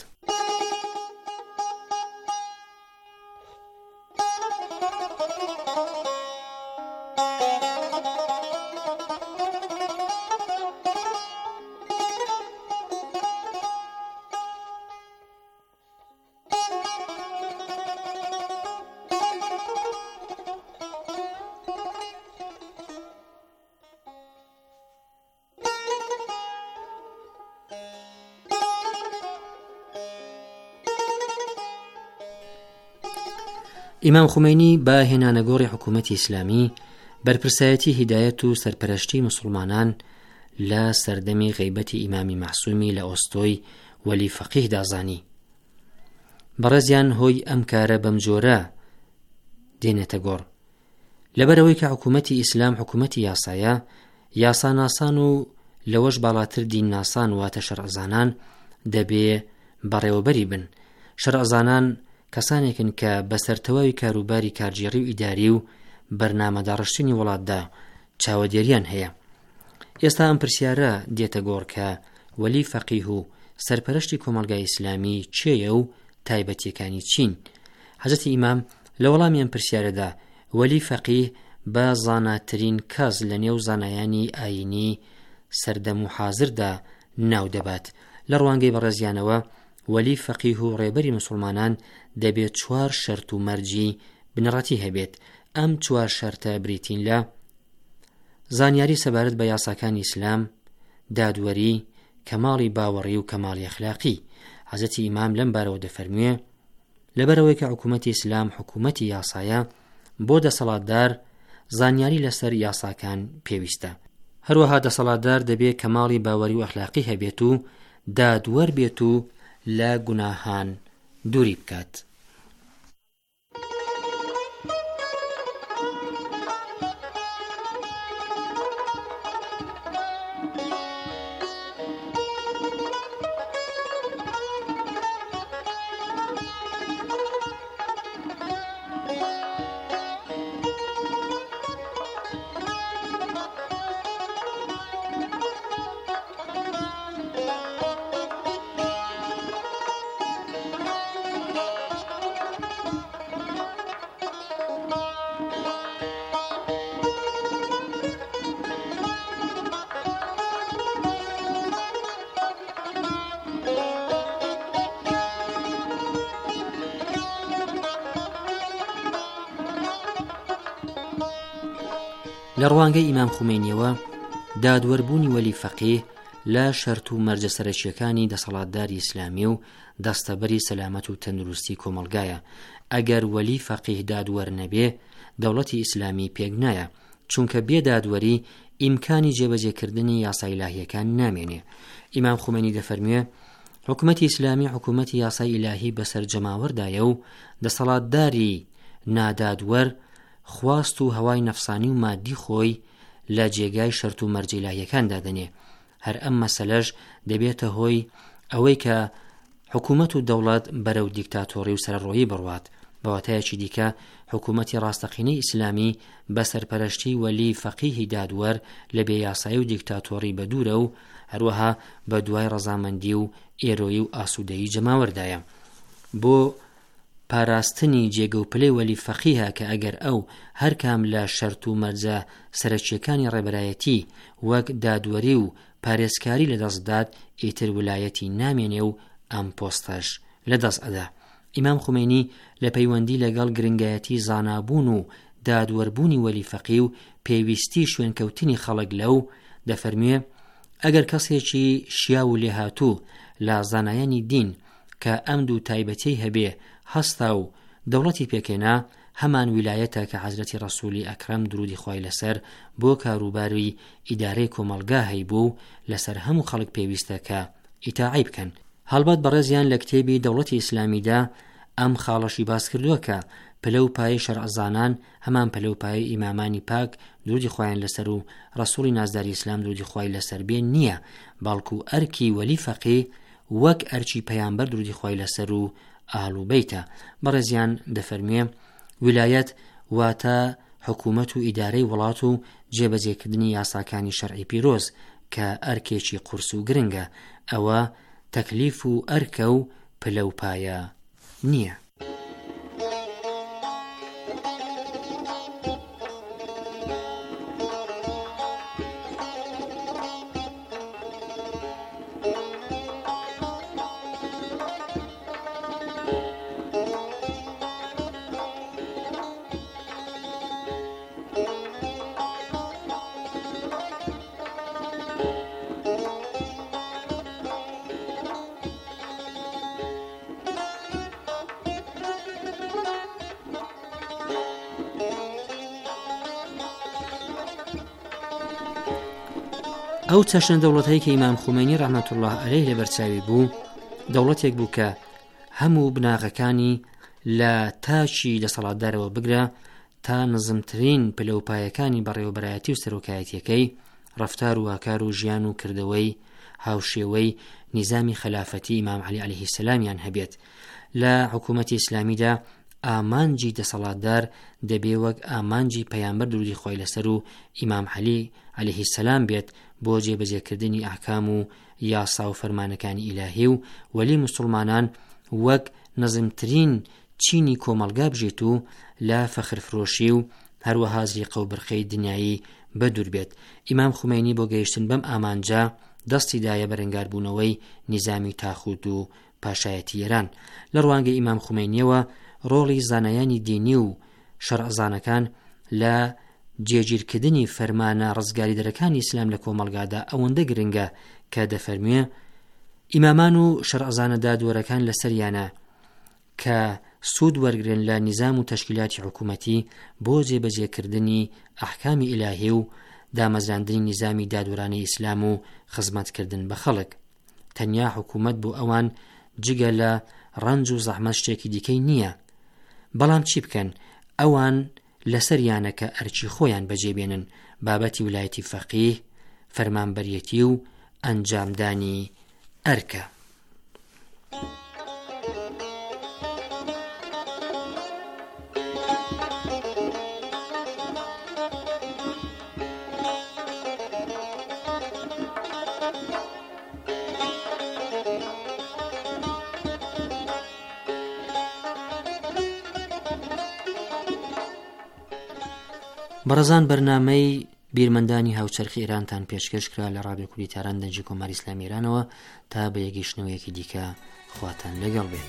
ئیمام خومینی بە هێنانەگۆڕی حکوومەتی ئیسلامی بەرپرسایەتی هیدایەت و سەرپەرشتی مسلمانان لە سەردەمی غەیبەتی ئیمامی مەعسوومی لە ئۆستۆی وەلی فەقیه دازانی. بەڕێزیان هۆی ئەم کارە بەم جۆرە دێنێتە گۆڕ لەبەرەوەی کە حکوومەتی ئیسلام حکوومەتی یاسایە، یاساناسان و لەوەش باڵاتر دین ناسان واتە شەرعزانان دەبێ بەڕێوەبەری بن. شەرعزانان کەسانێکن کە بەسەرتەواوی کاروباری کارگێڕی و ئیداری و بەرنامەداڕشتنی وڵاتدا چاوەدێریان هەیە. ئێستا ئەم پرسیارە دێتە گۆڕ کە وەلی فەقیه و سەرپەرشتی کۆمەلگای ئیسلامی چێیە و تایبەتیەکانی چین؟ حەزرەتی ئیمام لە وەڵامی ئەم پرسیارەدا وەلی فەقیه بە زاناترین کەس لە نێو زانایانی ئاینی سەردەم و حازردا ناو دەبات. لە ڕوانگەی بەڕێزیانەوە وەلی فەقیه و ڕێبەری مسلمانان دەبێت 4 شەرت و مەرجی بنەڕەتی هەبێت. ئەم 4 شەرتە بریتین لە زانیاری سەبارەت بە یاساکانی ئیسلام، دادوەری، کەماڵی باوەڕی و کەماڵی ئەخلاقی. حەزرەتی ئیمام لەم بارەوە دەفەرموێ لەبەرەوەی کە حکوومەتی ئیسلام حکوومەتی یاسایە بۆ دەسەڵاتدار زانیاری لەسەر یاساکان پێویستە. هەروەها دەسەڵاتدار دەبێت کەماڵی باوەری و ئەخلاقی هەبێت و دادوەر بێت و لە گوناهان دووری بکات. لە ڕوانگەی ئیمام خومینیەوە دادوەربوونی وەلی فەقیه لە شەرت و مەرجە سەرەکیەکانی دەسەڵاتداری ئیسلامی و دەستەبەری سەلامەت و تەندروستی کۆمەلگایە. ئەگەر وەلی فەقیه دادوەر نەبێ دەوڵەتی ئیسلامی پێک نایە، چونکە بێ دادوەری ئیمکانی جێبەجێکردنی یاسای ئیلاهیەکان نامێنێ. ئیمام خومینی دەفەرموێ حکوومەتی ئیسلامی حکوومەتی یاسای ئیلاهی بەسەر جەماوەردایە و دەسەڵاتداری نادادوەر خواست و هەوای نەفسانی و مادی خۆی لە جێگای شەرت و مەرجە ئیلاهیەکان دادەنێ. هەر ئەم مەسەلەش دەبێتە هۆی ئەوەی کە حکوومەت و دەوڵەت بەرەو دیکتاتۆری و سەرڕۆیی بڕوات. بەواتایەکی دیکە حکوومەتی ڕاستەقینەی ئیسلامی بە سەرپەرشتی وەلی فەقیهی دادوەر لە بێیاسایی و دیکتاتۆری بەدوورە و هەروەها بە دوای ڕەزامەندی و ئێرۆیی و ئاسوودەیی جەماوەردایە. بۆ پاراستنی جێگەوپلەی وەلی فەقیهە کە ئەگەر ئەو هەر کام لە شەرت و مەرجە سەرەکیەکانی ڕێبەرایەتی وەک دادوەری و پارێزکاری لەدەستدات ئیتر ویلایەتی نامێنێ و ئەم پۆستەش لەدەست ئەدا. ئیمام خومینی لە پەیوەندی لەگەڵ گرنگایەتی زانابوون و دادوەربوونی وەلی فەقیه و پێویستی شوێنکەوتنی خەڵک لەو دەفەرموێ ئەگەر کەسێکی شیا و لێهاتوو لە زانایانی دین کە ئەم دوو تایبەتی هەبێ هەستا و دەوڵەتی پێکێنا هەمان ویلایەتە کە حەزرەتی ڕەسوولی ئەکرەم درودی خوای لەسەر بۆ کاروباری ئیدارەی کۆمەلگا هەیبوو لەسەر هەموو خەڵک پێویستە کە ئیتاعی بکەن. هەڵبەت بەڕێزیان لە کتێبی دەوڵەتی ئیسلامیدا ئەم خاڵەشی باس کردووە کە پلە و پایەی شەرعزانان هەمان پلە و پایەی ئیمامانی پاک درودی خوایان لەسەر و ڕەسوولی نازداری ئیسلام درودی خوای لەسەر بێ نییە، بەڵکو ئەرکی وەلی فەقیه وەک ئەرکی پەیامبەر درودی خوای لەسەر و ئاهل و بەیتە. بەڕێزیان دەفەرمێ ویلایەت واتە حکوومەت و ئیدارەی وڵات و جێبەجێکردنی یاساکانی شەرعی پیرۆز کە ئەرکێکی قورس و گرنگە. ئەوە تەکلیف و ئەرکە و پلە و پایە نییە. ئەو چەشنە دەوڵەتەی کە ئیمام خومینی ڕەحمەتوڵڵاه عەلەیه لەبەرچاوی بوو دەوڵەتێک بوو کە هەموو بناغەکانی لە تاچی دەسەڵاتدارەوە بگرە تا نزمترین پلەپایەکانی بەڕێوەبەرایەتی و سەرۆکایەتیەکەی ڕەفتار و ئاکار و ژیان و کردەوەی هاوشێوەی نیزامی خلافەتی ئیمام عەلی عەلەیه السەلامیان هەبێت. لە حکوومەتی ئیسلامیدا ئامانجی دەسەڵاتدار دەبێ وەک ئامانجی پەیامبەر درودی خۆی لەسەر و ئیمام عەلی عەلەیه السەلام بێت بۆ جێبەجێکردنی ئەحکام و یاسا و فەرمانەکانی ئیلاهی و وەلی موسڵمانان وەک نەزمترین چینی کۆمەڵگا بژێت و لە فەخرفرۆشی و هەروەها زریقە و بڕخەی دنیایی بەدوور بێت. ئیمام خومینی بۆ گەیشتن بەم ئامانجا دەستی دایە بەرەنگاربوونەوەی نیزامی تاخوت و پاشایەتی ئێران. لە ڕوانگەی ئیمام خومینیەوە ڕۆڵی زانایانی دینی و شەرعزانەکان لە جێگیرکردنی فەرمانە ڕزگاریدەرەکانی ئیسلام لە کۆمەڵگادا ئەوەندە گرنگە کە دەفەرموێ ئیمامان و شەرعزانە دادوەرەکان لەسەریانە کە سوود وەرگرن لە نیزام و تەشکیلاتی حکوومەتی بۆ جێبەجێکردنی ئەحکامی ئیلاهی و دامەزراندنی نیزامی دادوەرانەی ئیسلام و خزمەتکردن بە خەڵک. تەنیا حکوومەت بۆ ئەوان جگە لە ڕەنج و زەحمەت شتێکی دیکەی نییە. بەڵام چی بکەن؟ ئەوان لەسەریانە کە ئەرچی خۆیان بەجێبێنن بابەتی ویلایەتی فەقیه، فەرمانبەریەتی و ئەنجامدانی ئەرکە. بەڕێزان بەرنامەی بیرمەندانی هاوچەرخی ئێرانتان پێشکەش کرا لە ڕادیۆ کوردی تاران دەنجی کۆماری ئیسلامی ئێرانەوە تا بە یەگەیشتنەوەیەکی دیکە خواتان لەگەڵ بێت.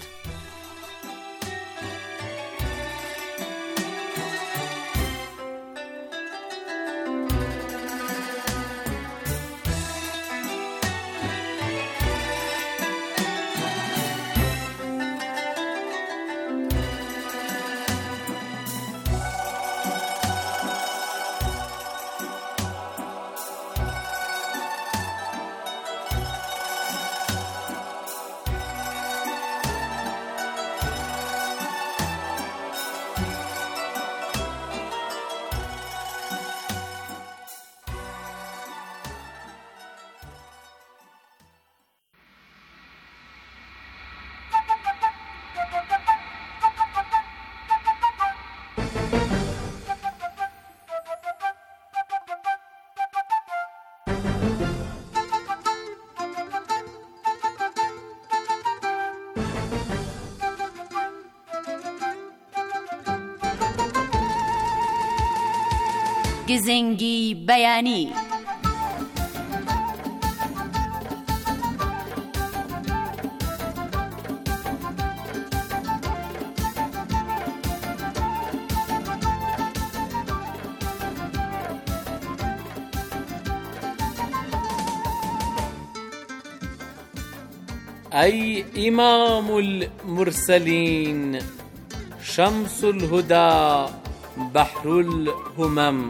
گزنگی بەیانی. أي إمام المرسلين شمس الهدى بحر الهمم.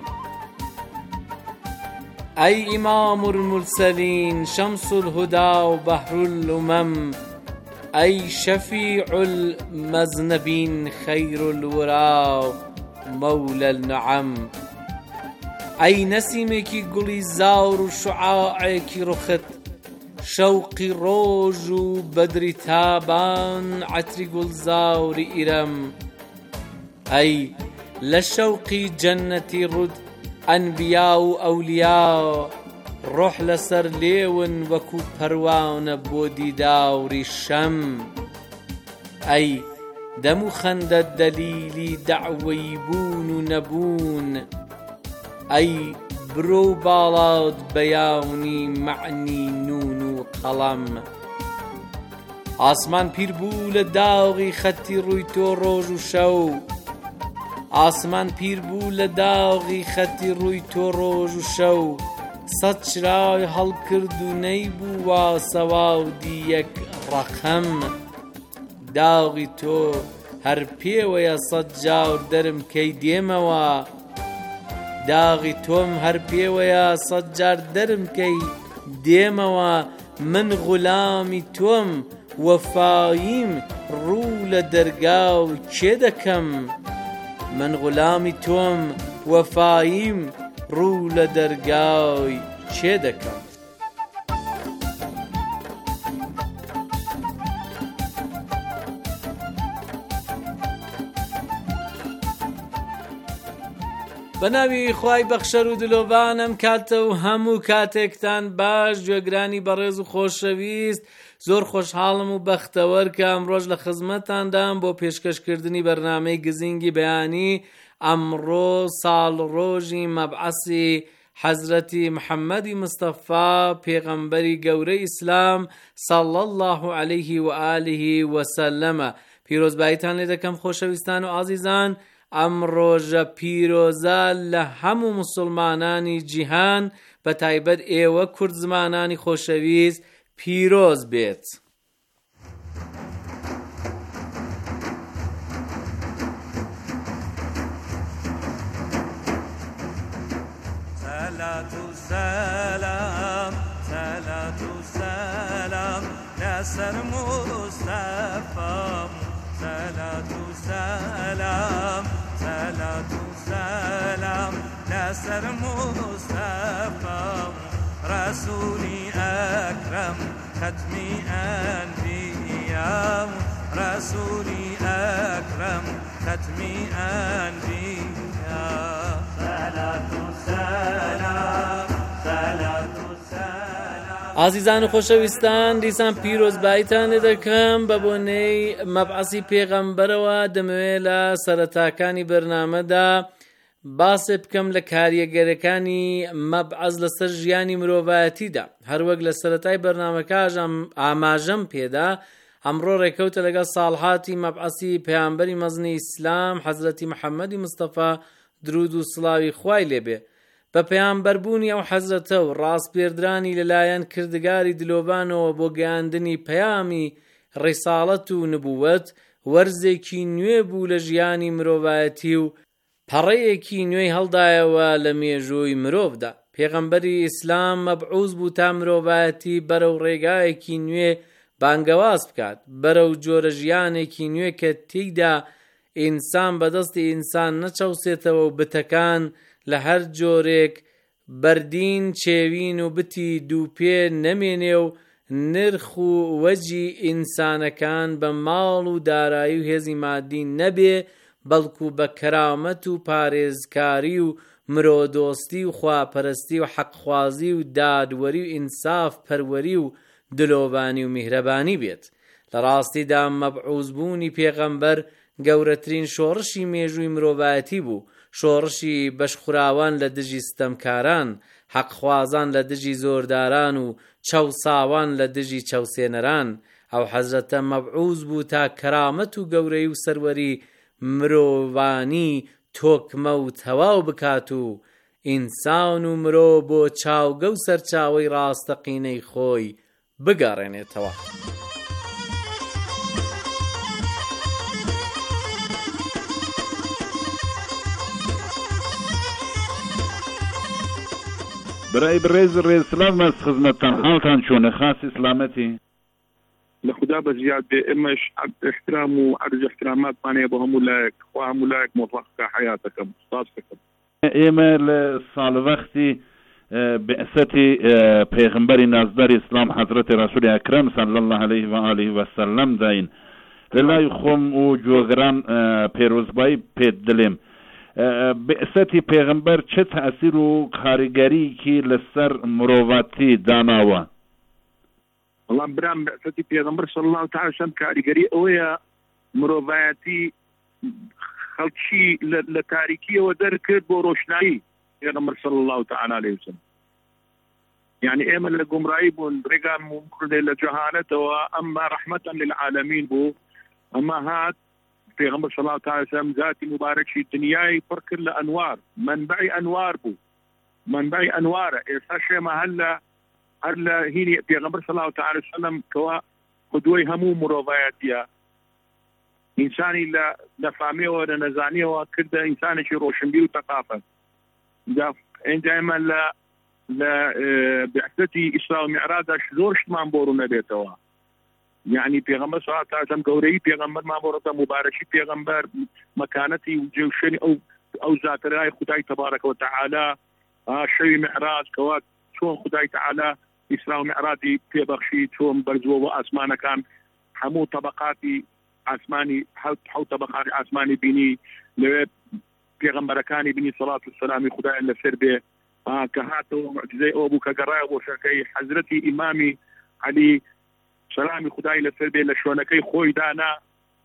أي إمام المرسلين شمس الهدى وبحر الأمم. أي شفيع المذنبين خير الورى مولى النعم. أي نسيمك قولي زاور شعاعك رخت شەوقی ڕۆژ و بەدری تابان عەتری گوڵزاوری ئیرەم ئەی لە شەوقی جەننەتی ڕوود ئەنبیا و ئەولیا ڕۆح لەسەر لێون وەکو پەروانە بۆ دیداوری شەم ئەی دەم و خەندەت دەلیلی دەعوەی بوون و نەبوون ئەی برۆ و باڵات بەیانی معنی نون و قەڵەم ئاسمان پیر بوو لە داغی خەتی ڕووی تۆ ڕۆژ و شەو ئاسمان پیر بوو لە داغی خەتی ڕووی تۆ ڕۆژ و شەو سەد چرای هەڵکرد و نەیبووە سەواودی یەک ڕەقەم داغی تۆ هەر پێوەیە سەد جار دەرم کەی دێمەوە داغی تۆم هەر پێوەیە سەد جار دەرم کەی دێمەوە من غولامی تۆم وەفاییم ڕوو لە دەرگاو کێ دەکەم من غولامی تۆم وەفاییم ڕوو لە دەرگاوی چێ دەکەم بەناوی خوای بەخشەر و دلۆڤانم کاتە و هەموو کاتێکتان باش گوێگرانی بەڕێز و خۆشەویست زۆر خۆشحاڵم و بەختەوەر کە ئەمڕۆژ لە خزمەتاندام بۆ پێشکەشکردنی بەرنامەی گزینگی بەیانی ئەمڕۆ ساڵڕۆژی مەبعەسی حەزرەتی محەممەدی مستەفا پێغەمبەری گەورەی ئیسلام صەڵی الله عەلەیه و ئالیه وسەلەمە پیرۆزباییتان لێ دەکەم خۆشەویستان و ئازیزان ئەم ڕۆژە پیرۆزە لە هەموو موسڵمانانی جیهان بە تایبەت ئێوە کورد زمانانی خۆشەویست پیرۆز بێت. صلاة السلام صلاة السلام لسر مصطفى صلاة السلام صلاة السلام لسر مصطفى رسولي أكرم ختمي أنبياء رسولي أكرم ختمي أنبياء صلاة السلام صلاة السلام ئازیزان و خۆشەویستان دیسان پیرۆزباییتان لێ دەکەم بە بۆنەی مەبعەسی پێغەمبەرەوە دەمەوێت لە سەرەتاکانی بەرنامەدا باسێ بکەم لە کاریەگەرەکانی مەبعەز لەسەر ژیانی مرۆڤایەتیدا هەروەک لە سەرەتای بەرنامەکە ئاماژەم پێدا ئەمڕۆ ڕێکەوتە لەگەڵ ساڵحاتی مەبعەسی پێغەمبەری مەزنی ئیسلام حەزرەتی محەممەدی مستەفا درود و سڵاوی خوای لێبێ بە پەیامبەربوونی ئەو حەزرەتە و ڕاستپێردرانی لەلایەن کردگاری دلۆڤانەوە بۆ گەیاندنی پەیامی ڕیساڵەت و نبووەت وەرزێکی نوێ بوو لە ژیانی مرۆڤایەتی و پەڕەیەکی نوێی هەڵدایەوە لە مێژووی مرۆڤدا پێغەمبەری ئیسلام مەبعوث بوو تا مرۆڤایەتی بەرەو ڕێگایەکی نوێ بانگەواز بکات بەرەو جۆرە ژیانێکی نوێ کە تێیدا ئینسان بەدەستی ئینسان نەچەوسێتەوە و بتەکان لە هەر جۆرێک بەردین چێوین و بتی دووپێ نەمێنێ و نرخ و وەجی ئینسانەکان بە ماڵ و دارایی و هێزی مادی نەبێ بەڵکو بە کەرامەت و پارێزکاری و مرۆدۆستی و خواپەرستی و حەقخوازی و دادوەری و ئینساف پەروەری و دلۆڤانی و میهرەبانی بێت لە ڕاستیدا مەبعوث بوونی پێغەمبەر گەورەترین شۆڕشی مێژووی مرۆڤایەتی بوو شۆڕشی بەشخوراوان لە دژی ستەمکاران حەقخوازان لە دژی زۆرداران و چەوساوان لە دژی چەوسێنەران ئەو حەزرەتە مەبعوث بوو تا کەرامەت و گەورەی و سەروەری مرۆڤانی تۆکمە و تەواو بکات و ئینسان و مرۆڤ بۆ چاوگە و سەرچاوەی ڕاستەقینەی خۆی بگەڕێنێتەوە. برای برێز ڕێزسلااو مەس خزمەتتان حاڵتان چۆنە خاصی سلامەتی لە خوددا بە زیاد بێ ئێمەش احترام و عەرز احتراماتمانەیە بۆ هەموو لایەک خوا هەموو لایەک مۆڵەق بکە حەیاتەکەم سپاس دەکەم. ئێمە لە ساڵڤەختی بعثتی پیغمبری نازدار اسلام حضرت رسول اکرم صلی الله علیه و آله و سلم داین لای خوم و جوگران پیروزبایی پید دلیم بعثتی پیغمبر چه تأثیر و کارگری کی لسر مروواتی داناوه؟ والله برام بعثتی پیغمبر صلی الله تعالی وسلم کارگری اویا مروواتی خلچی لتاریکی و در کرد با روشنایی پیغمبر صلی الله تعالی علیه وسلم. يعني ايما لقمرأي بون رقام ممكن لجهالته واما رحمة للعالمين بو اما هات في غمر صلى الله عليه وسلم ذاتي مبارك شي دنياي فرق لانوار منبعي انوار بو منبعي انوار اساشي ما هلا هيني في غمر صلى الله عليه وسلم كوا قدوي همو مروفاياتيا انساني لا فامي ولا نزاني وكذا انساني شي روشنبي وثقافه دائما لا بعثتي إسراء ومعراج زورش ما بورنا بيتوا يعني پیغمبر صلی الله علیه و سلم گوری پیغمبر ما بورتا مبارکی پیغمبر مكانتي وجوشني او ذات رای خدای تبارك وتعالى شيء معراج كوات شلون خدای تعالى إسراء ومعراجي في بخشي شلون برزوا واسمانه كان حمو طبقاتي اسماني حو طبقات اسماني بيني پیغمبر كان بني صلاه والسلام خدای لسربه كهاتو معجزي أبو كقراء وشكي حضرتي إمامي علي سلامي خداي لسربي لشونكي خوي دانا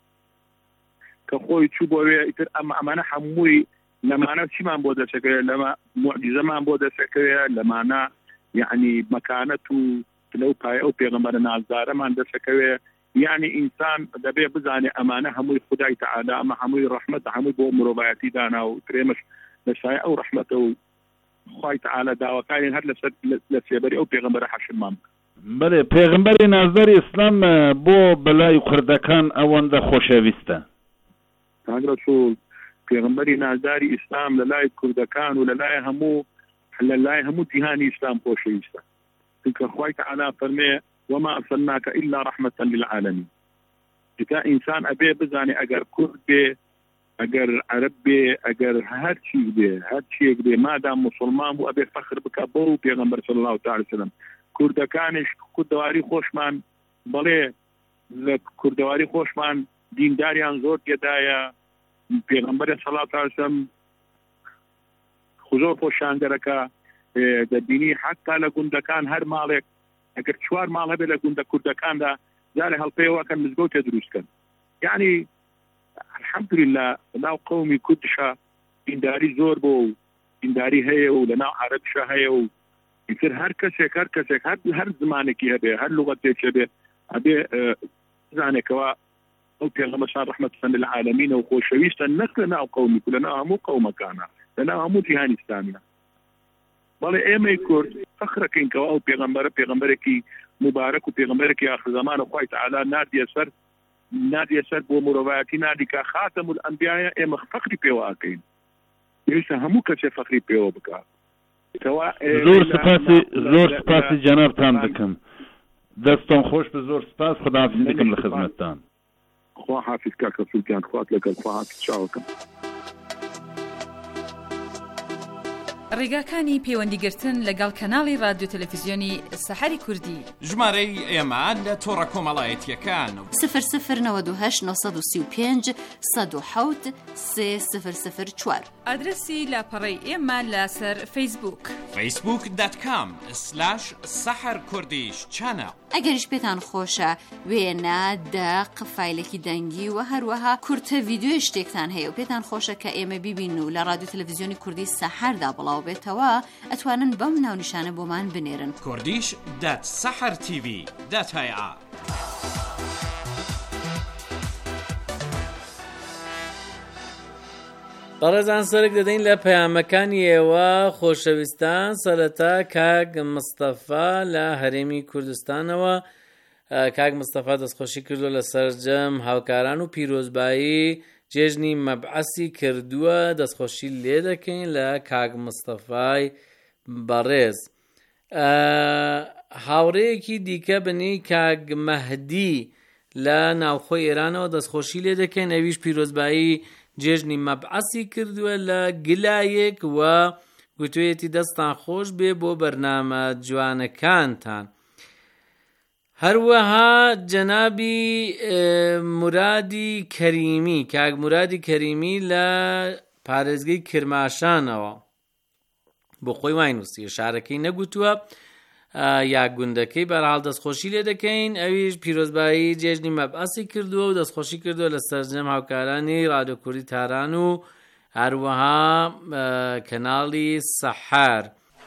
كخوي تشوبو يتر أما حموي لما أنا شي ما بودا شكي لما معجزة ما بودا شكي لما أنا يعني مكانته لو باي أو بيغمبر نازدار ما عنده شكي يعني إنسان دبي بزاني أمانة حموي خداي تعالى أما حموي رحمة حموي بأمر بايتي دانا وتريمش لشاي أو رحمته خواهی تعالی دعوة كاين هر لسيبري او پیغمبر حشر مام بله پیغمبر نازدار اسلام بو بلای کردکان اوانده خوشویسته تاج رسول پیغمبر نازدار اسلام للای کردکان و للای همو تهانی اسلام خوشویسته تلك خواهی تعالی فرمي وما ارسلناك الا رحمة للعالمين جتا انسان ابي بزاني اگر کرد بي اگر عرب بي اگر هر شيء بي ما دام مسلمان بو ابي فخر بكبو پیغمبر صلى الله عليه وسلم كردكانش كردواري خوشمان بله كردواري خوشمان دینداریان زور گدایا پیغمبر صلى الله عليه وسلم خزور خوشان درکا د دینی حتی لگندکان هر مالک اگر چوار مال هبه لگند کردکان دا زال هلپی وکن مزگوت دروس کن يعني الحمد لله لنا قومي كدشا دينداري زور بو دينداري هي ولنا عرب شهي يصير هر كسك هر زمانك هبه هر لغتك هبه ابي زانك وا او پیغمبر صلی رحمت للعالمين وخوشويست نكلنا قومي كلنا هم قومك انا لنا هم جهان اسلامنا والله ايمي كرد فخرك انك او پیغمبرك مبارك وبيغمبرك يا اخر زمان وخوي تعالى نادي سر بو مرواتي نادي كخاتم الانبياء ام فخري بيواكين ليس همو كشه فخري بيو بكا زور سپاسی جناب تان دکم دستان خوش به زور سپاس خداحافظ دکم لخدمتتان خوا حافظ كاكا سلطان خوات لك خوا حافظ شاوكم ڕێگاکانی پەیوەندیگرتن لەگەڵ کەناڵی رادیۆ تەلەڤیزیۆنی سەحەری کوردی ژمارەی ئێمە لە تۆڕە کۆمەڵایەتیەکان 00935 107 3004 ئادرسی لاپەڕەی ئێمە لەسەر فەیسبووک facebook.com/saharkurdish ئەگەریش پێتان خۆشە وێنە دەق فایلێکی دەنگی و هەروەها کورتە ڤیدیۆ شتێکتان هەیە و پێتان خۆشە کە ئێمە بیبین و لە رادیۆ تەلەڤیزیۆنی کوردی سەحەردا بڵاو بێتەوە ئەتوانن بەم ناونیشانە بۆمان بنێرن kurdish.sahartv.ir بەڕێزان سەرک دەدەین لە پەیامەکانی ئێوە خۆشەویستان سەرەتا کاک مستەفا لە هەرێمی کوردستانەوە کاک مستەفا دەستخۆشی کردو لە سەرجەم هاوکاران و پیرۆزبایی جێژنی مەبعەسی کردووە دەستخۆشی لێ دەکەین لە کاک مستەفای بەڕێز هاوڕەیەکی دیکە بنی کاک مەهدی لە ناوخۆی ئێرانەوە دەستخۆشی لێ دەکەین ئەویش پیرۆزبایی جێژنی مەبعەسی کردووە لە گلایەک و گوتوێتی دەستان خۆش بێ بۆ بەرنامە جوانەکانتان. هەروەها جەنابی مرادی کەریمی، کاک مرادی کەریمی لە پارێزگەی کرماشانەوە بۆ خۆی وای نووسیە، شارەکەی نەگوتووە یا گوندەکەی بەرحاڵ دەستخۆشی لێ دەکەین. ئەویش پیرۆزبایی جێژنی مەبعەسی کردووە و دەستخۆشی کردووە لە سەرجەم هاوکارانی رادیۆ کوردی تاران و هەروەها کەناڵی سەحار.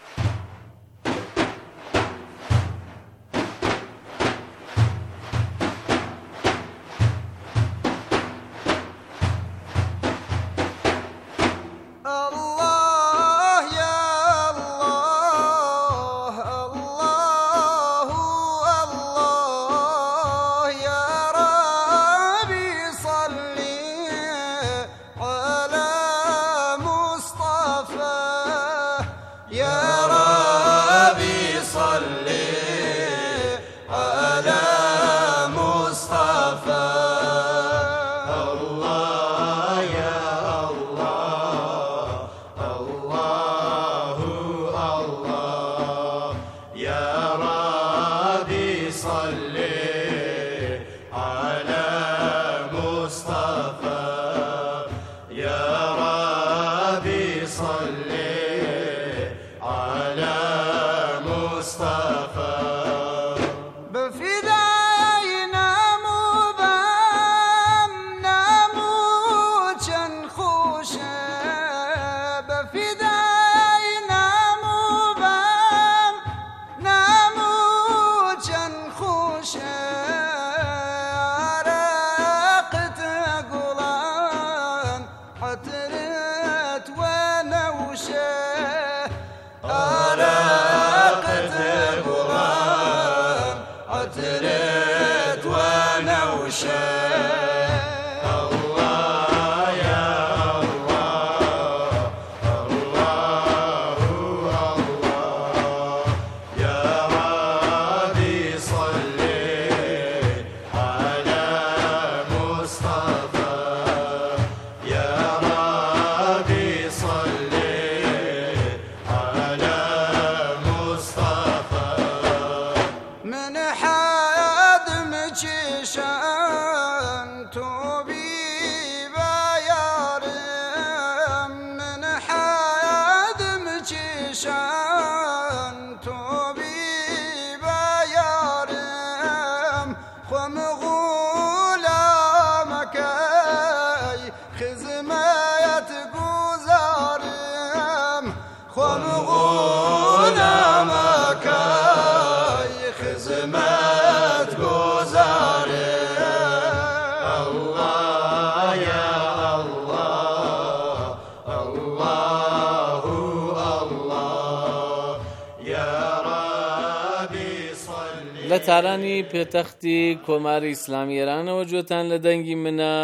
لە تارانی پێتەختی کۆماری ئیسلامی ئێرانەوە جۆتان لە دەنگی منە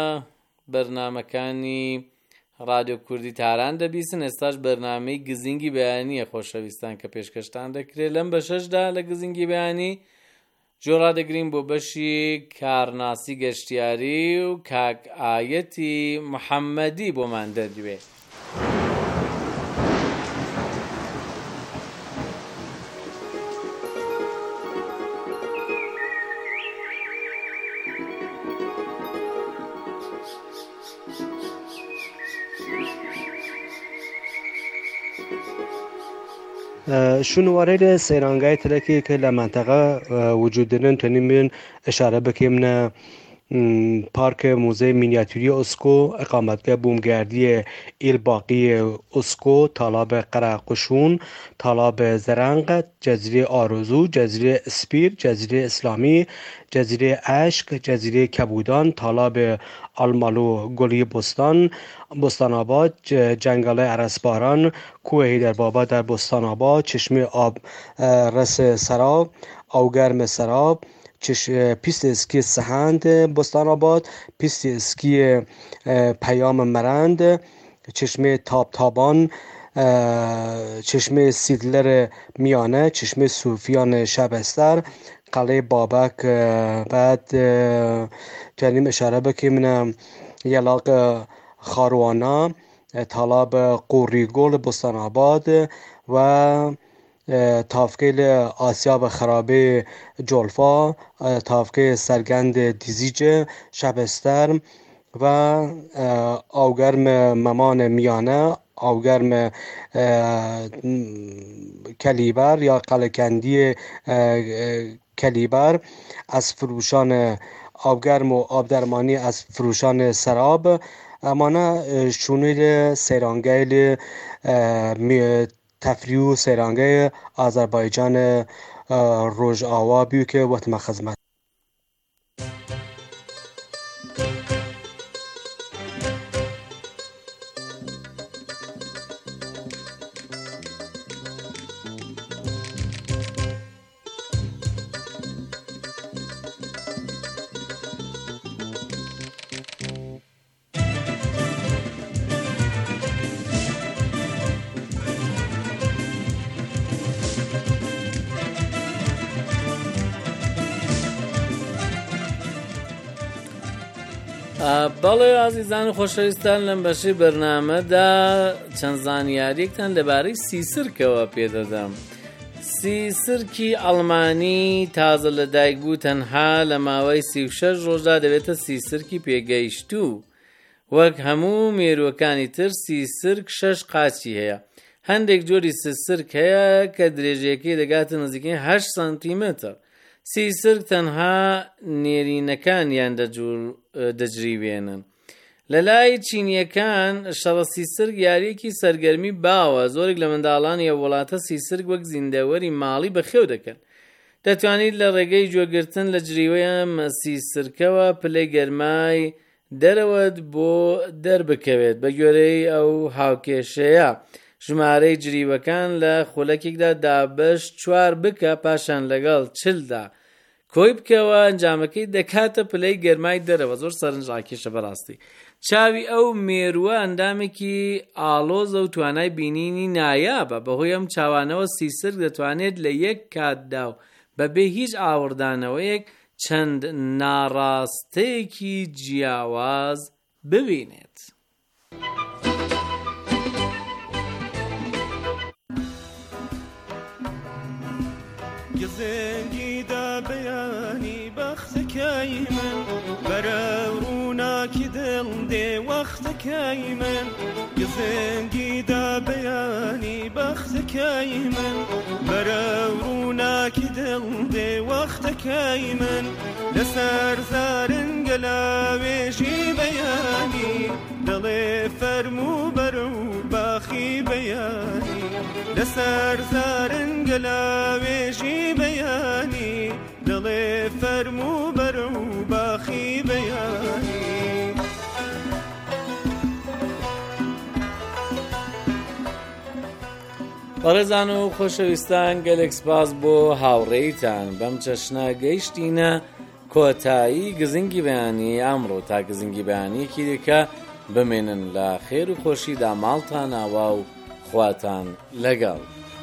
بەرنامەکانی رادیۆ کوردی تاران دەبیستن. ئێستاش بەرنامەی گزینگی بەیانیە خۆشەویستان کە پێشکەشتان دەکرێت. لەم بەشەشدا لە گزینگی بەیانی جۆڕادەگرین بۆ بەشی کارناسی گەشتیاری و کاک ئایەتی محەممەدی بۆمان دەردوێت. شنوارەی سەیرانگای ترەکی کە لە منتەقە وجوددن تونیمن اشاره بکەم پارک موزه مینیاتوری اسکو، اقامتگاه بومگردی ایلباقی اسکو، تالاب قرقشون، تالاب زرنگ، جزیره آرزو، جزیره اسپیر، جزیره اسلامی، جزیره اشک، جزیره کبودان، تالاب آلمالو گلی بستان آباد، جنگل ارسباران، کوه هیدربابا در بستان آباد، چشمه آب رس سراب، آوگرم سراب، پیست اسکی سهند بستان آباد، پیست اسکی پیام مرند، چشمه تابان، چشمه سیدلر میانه، چشمه صوفیان شبستر، قلعه بابک. بعد تونیم اشاره بکنیم یلاق خاروانا، تالاب قوریگل بستان آباد و تافکیل آسیاب خرابه جلفا، تافکیل سرگند دیزیج شبستر و آوگرم ممان میانه، آوگرم کلیبر یا قلکندی کلیبر از فروشان آبگرم و آبدرمانی از فروشان سراب امانه شونیل سیرانگیل تفریو سیرانگی آذربایجان روژ آوا بیو که وقت خدمت بەڵێ ئازیزان و خۆشەویستان لەم بەشی بەرنامەدا چەند زانیاریەکتان لەبارەی سیسرکەوە پێدەدەم. سیسرکی ئەڵمانی تازە لەدایک بوو تەنها لە ماوەی 36 ڕۆژدا دەبێتە سیسرکی پێگەیشتوو. وەک هەموو مێرووەکانی تر سیسرک 6 قاچی هەیە. هەندێک جۆری سیسرک هەیە کە درێژەکەی دەگاتە نزیکەی 8 سانتیمتر. سیسرک تەنها نێرینەکانیان دەجریوێنن. لە لای چینیەکان شەڕە سیسرک یاریەکی سەرگەرمی باوە. زۆرێک لە منداڵانی ئەو وڵاتە سیسرک وەک زیندەوەری ماڵی بەخێو دەکەن. دەتوانیت لە ڕێگەی جۆگرتن لە جریوەیە سیسرکەوە پلەی گەرمای دەرەوەت بۆ دەربکەوێت. بە گوێرەی ئەو هاوکێشەیە ژمارەی جریوەکان لە خولەکێکدا دابش 4 بکە، پاشان لەگەڵ 40دا کۆی بکەوە، ئەنجامەکەی دەکاتە پلەی گەرمای دەرەوە. زۆر سەرنجڕاکێشە بەڕاستی. چاوی ئەو مێرووە ئەندامێکی ئاڵۆزە و توانای بینینی نایابە. بەهۆی ئەم چاوانەوە سیسرک دەتوانێت لە یەک کاتدا و بەبێ هیچ ئاوردانەوەیەک چەند ناڕاستەیەکی جیاواز ببینێت. گزنگی دا بیانی بختکی من برو روناکی دل دی وقتکی من گزنگی دا بیانی بختکی من برو روناکی دل دی وقتکی من لسر زارن گلاویشی بیانی دل فرمو برو باخی بیانی لسر زارن گلاویشی بیانی دل فرمو برو باخی بیانی. بەڕێزان و خۆشەویستان گەلێک سپاس بۆ هاوڕێیتان. بەم چەشنە گەیشتینە کۆتایی گزنگی بەیانی ئەمڕۆ تا گزنگی بەیانیەکی دیکە بمێنن لە خێر و خۆشیدا ماڵتان ئاوا و خواتان لەگەڵ.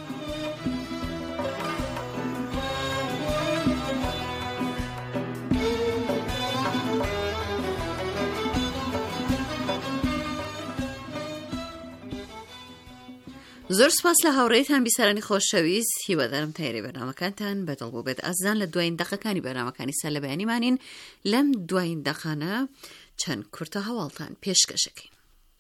زۆر سپاس لە هاوڕێیتان بیسەرانی خۆشەویست. هیوادارم تایری بەرنامەکانتان بەدڵ بوو بێت. ئازان لە دوایین دەقەکانی بەرنامەکانی سەر لە بەیانیمانین. لەم دوایین دەقانە چەند کورتە هەواڵتان پێشکەشەکەین.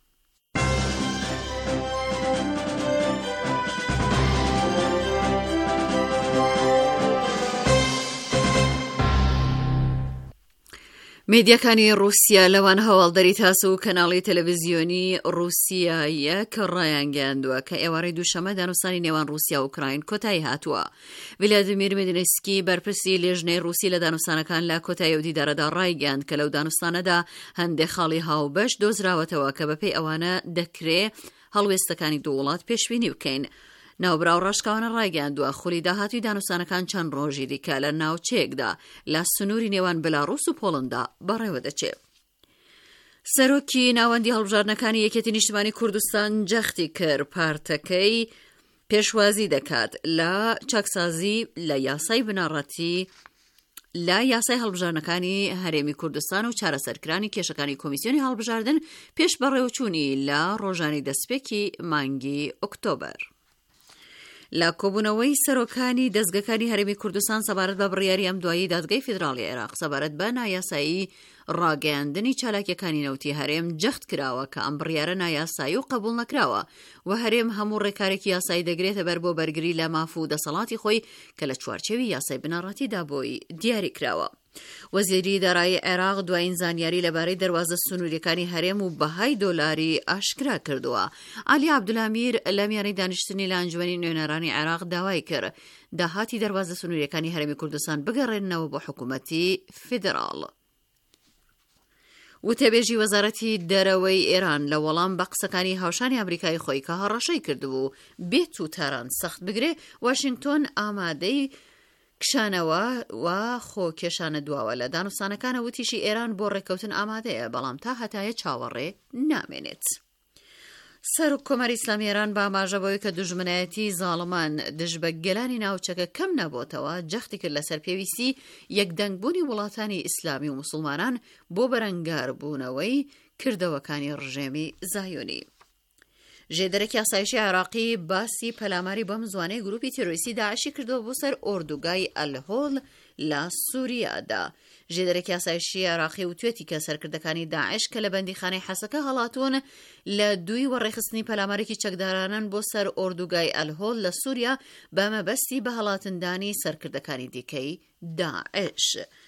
میدیاکانی رووسیا لەوان هەواڵدەری تاسە و کەناڵی تەلەڤیزیۆنی رووسیایە کە ڕایانگەاندووە کە ئێوارەی دووشەمە دانوستانی نێوان رووسیا و ئوکراین کۆتایی هاتووە. ڤلادیمیر مێدینسکی بەرپرسی لێژنەی رووسی لە دانوستانەکان لە کۆتایی و دیدارەدا ڕایگەاند کە لەو دانوستانەدا هەندێک خاڵی هاوبەش دۆزراوەتەوە کە بەپێی ئەوانە دەکرێت هەڵوێستەکانی دوو وڵات پێشبینی بکەین. ناوبراو ڕاشکاوانە ڕایگەاندووە خولی داهاتوی دانوستانەکان چەند ڕۆژی دیکە لە ناوچەیەکدا لە سنووری نێوان بەلاڕووس و پۆڵندا بەڕێوە دەچێت. سەرۆکی ناوەندی هەڵبژاردنەکانی یەکێتی نیشتیمانی کوردستان جەختی کرد پارتەکەی پێشوازی دەکات لە چاکسازی لە یاسای بناڕەتی لا یاسای هەڵبژارنەکانی هەرێمی کوردستان و چارەسەرکرانی کێشەکانی کۆمیسیۆنی هەڵبژاردن پێش بەڕێوەچوونی لە ڕۆژانی دەستپێکی مانگی ئۆکتۆبەر. لە کۆبوونەوەی سەرۆکانی دەستگەکانی هەرێمی کوردستان سەبارەت بە بڕیاری ئەم دوایی دادگای فیدراڵی عێراق سەبارەت بە نایاسایی ڕاگەیاندنی چالاکیەکانی نەوتی هەرێم جەخت کراوە کە ئەم بڕیارە نایاسایی و قبول نەکراوە و هەرێم هەموو ڕێکارێکی یاسایی دەگرێتە بەر بۆ بەرگری لە ماف و دەسەڵاتی خۆی کە لە چوارچێوی یاسای بنەڕەتیدا بۆی دیاری کراوە. وەزیری دارایی عێراق دوایین زانیاری لەبارەی دەواازە سنووریەکانی هەرێم و بەهای دۆلاری ئاشکرا کردووە. عەلی عەبدولامیر لە میانەی دانیشتنی لە ئەنجومەنی نوێنەرانی عێراق داوای کرد داهاتی دەواازە سنووریەکانی هەرێمی کوردستان بگەڕێنەوە بۆ حکوومەتی فیدراڵ. وتەبێژی وەزارەتی دەرەوەی ئێران لە وەڵام بە قسەکانی هاوشانی ئەمریکای خۆی کە هەڕەشەی کردبوو بێت و تاران سەخت بگرێ، واشنگتۆن ئامادەی کشانەوە و خۆکێشانە دواوە لە دانوستانەکانە وتیشی ئێران بۆ ڕێکەوتن ئامادەیە، بەڵام تا هەتایە چاوەڕێ نامێنێت. سەرۆک کۆماری ئیسلامی ئێران بە ئاماژەبەوەی کە دوژمنایەتی زاڵمان دژ بە گەلانی ناوچەکە کەم نەبۆتەوە جەختی کرد لەسەر پێویستی یەکدەنگبوونی وڵاتانی ئیسلامی و موسڵمانان بۆ بەرەنگاربوونەوەی کردەوەکانی ڕژێمی زایۆنی. ژێدەرێکی ئاسایشی عێراقی باسی پەلاماری بەم زوانەی گروپی تێرۆریستی داعشی کردەوە بۆ سەر ئۆردوگای ئەلهۆڵ لە سووریادا. ژێدەرێکی ئاسایشی عێراقی وتوێتی کە سەرکردەکانی داعش کە لە بەندیخانەی حەسەکە هەڵاتون لە دووی وەڕێخستنی پەلامارێکی چەکدارانن بۆ سەر ئۆردوگای ئەلهۆڵ لە سووریا بە مەبەستی بە هەڵاتندانی سەرکردەکانی دیکەی داعش.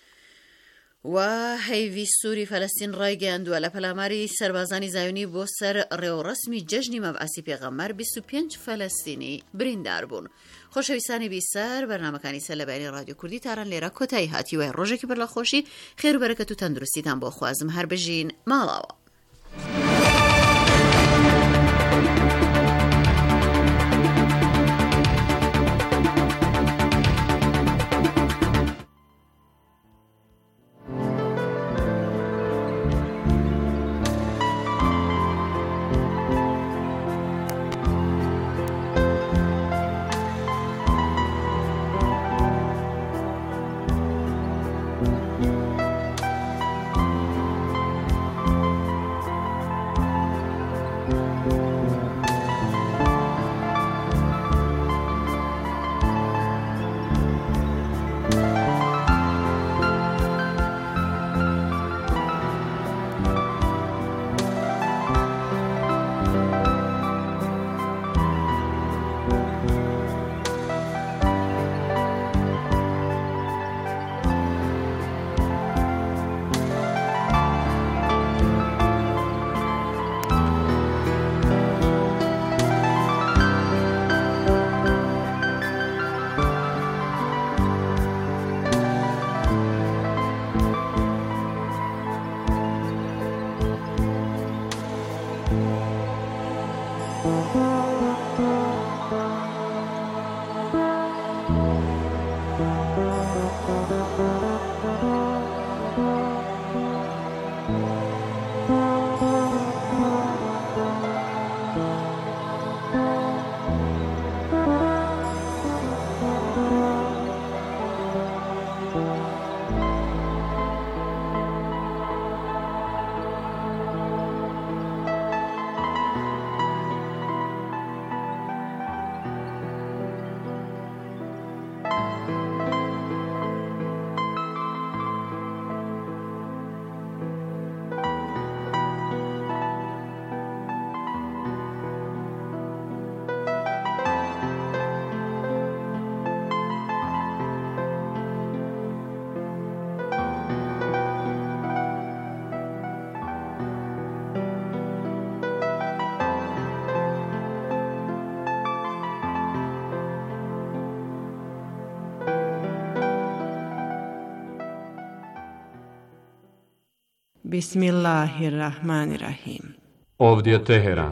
و هەیوی سووری فەلەستین ڕایگەیاندووە لە پەلاماری سەربازانی زایۆنی بۆ سەر ڕێوەڕەسمی جەژنی مەبعەسی پێغەمبەر 25 فەلەستینی بریندار بوون. خۆشەویستانی بیسەر بەرنامەکانی سەر لە بەیانی رادیۆ کوردی تاران لێرە کۆتایی هاتیوە. ڕۆژێکی بەر لە خۆشی، خێر و بەرەکەت و تەندروستیتان بۆ خوازم هەر بژین ماڵاوە. بسم الله الرحمن الرحیم. Ovdje Teheran.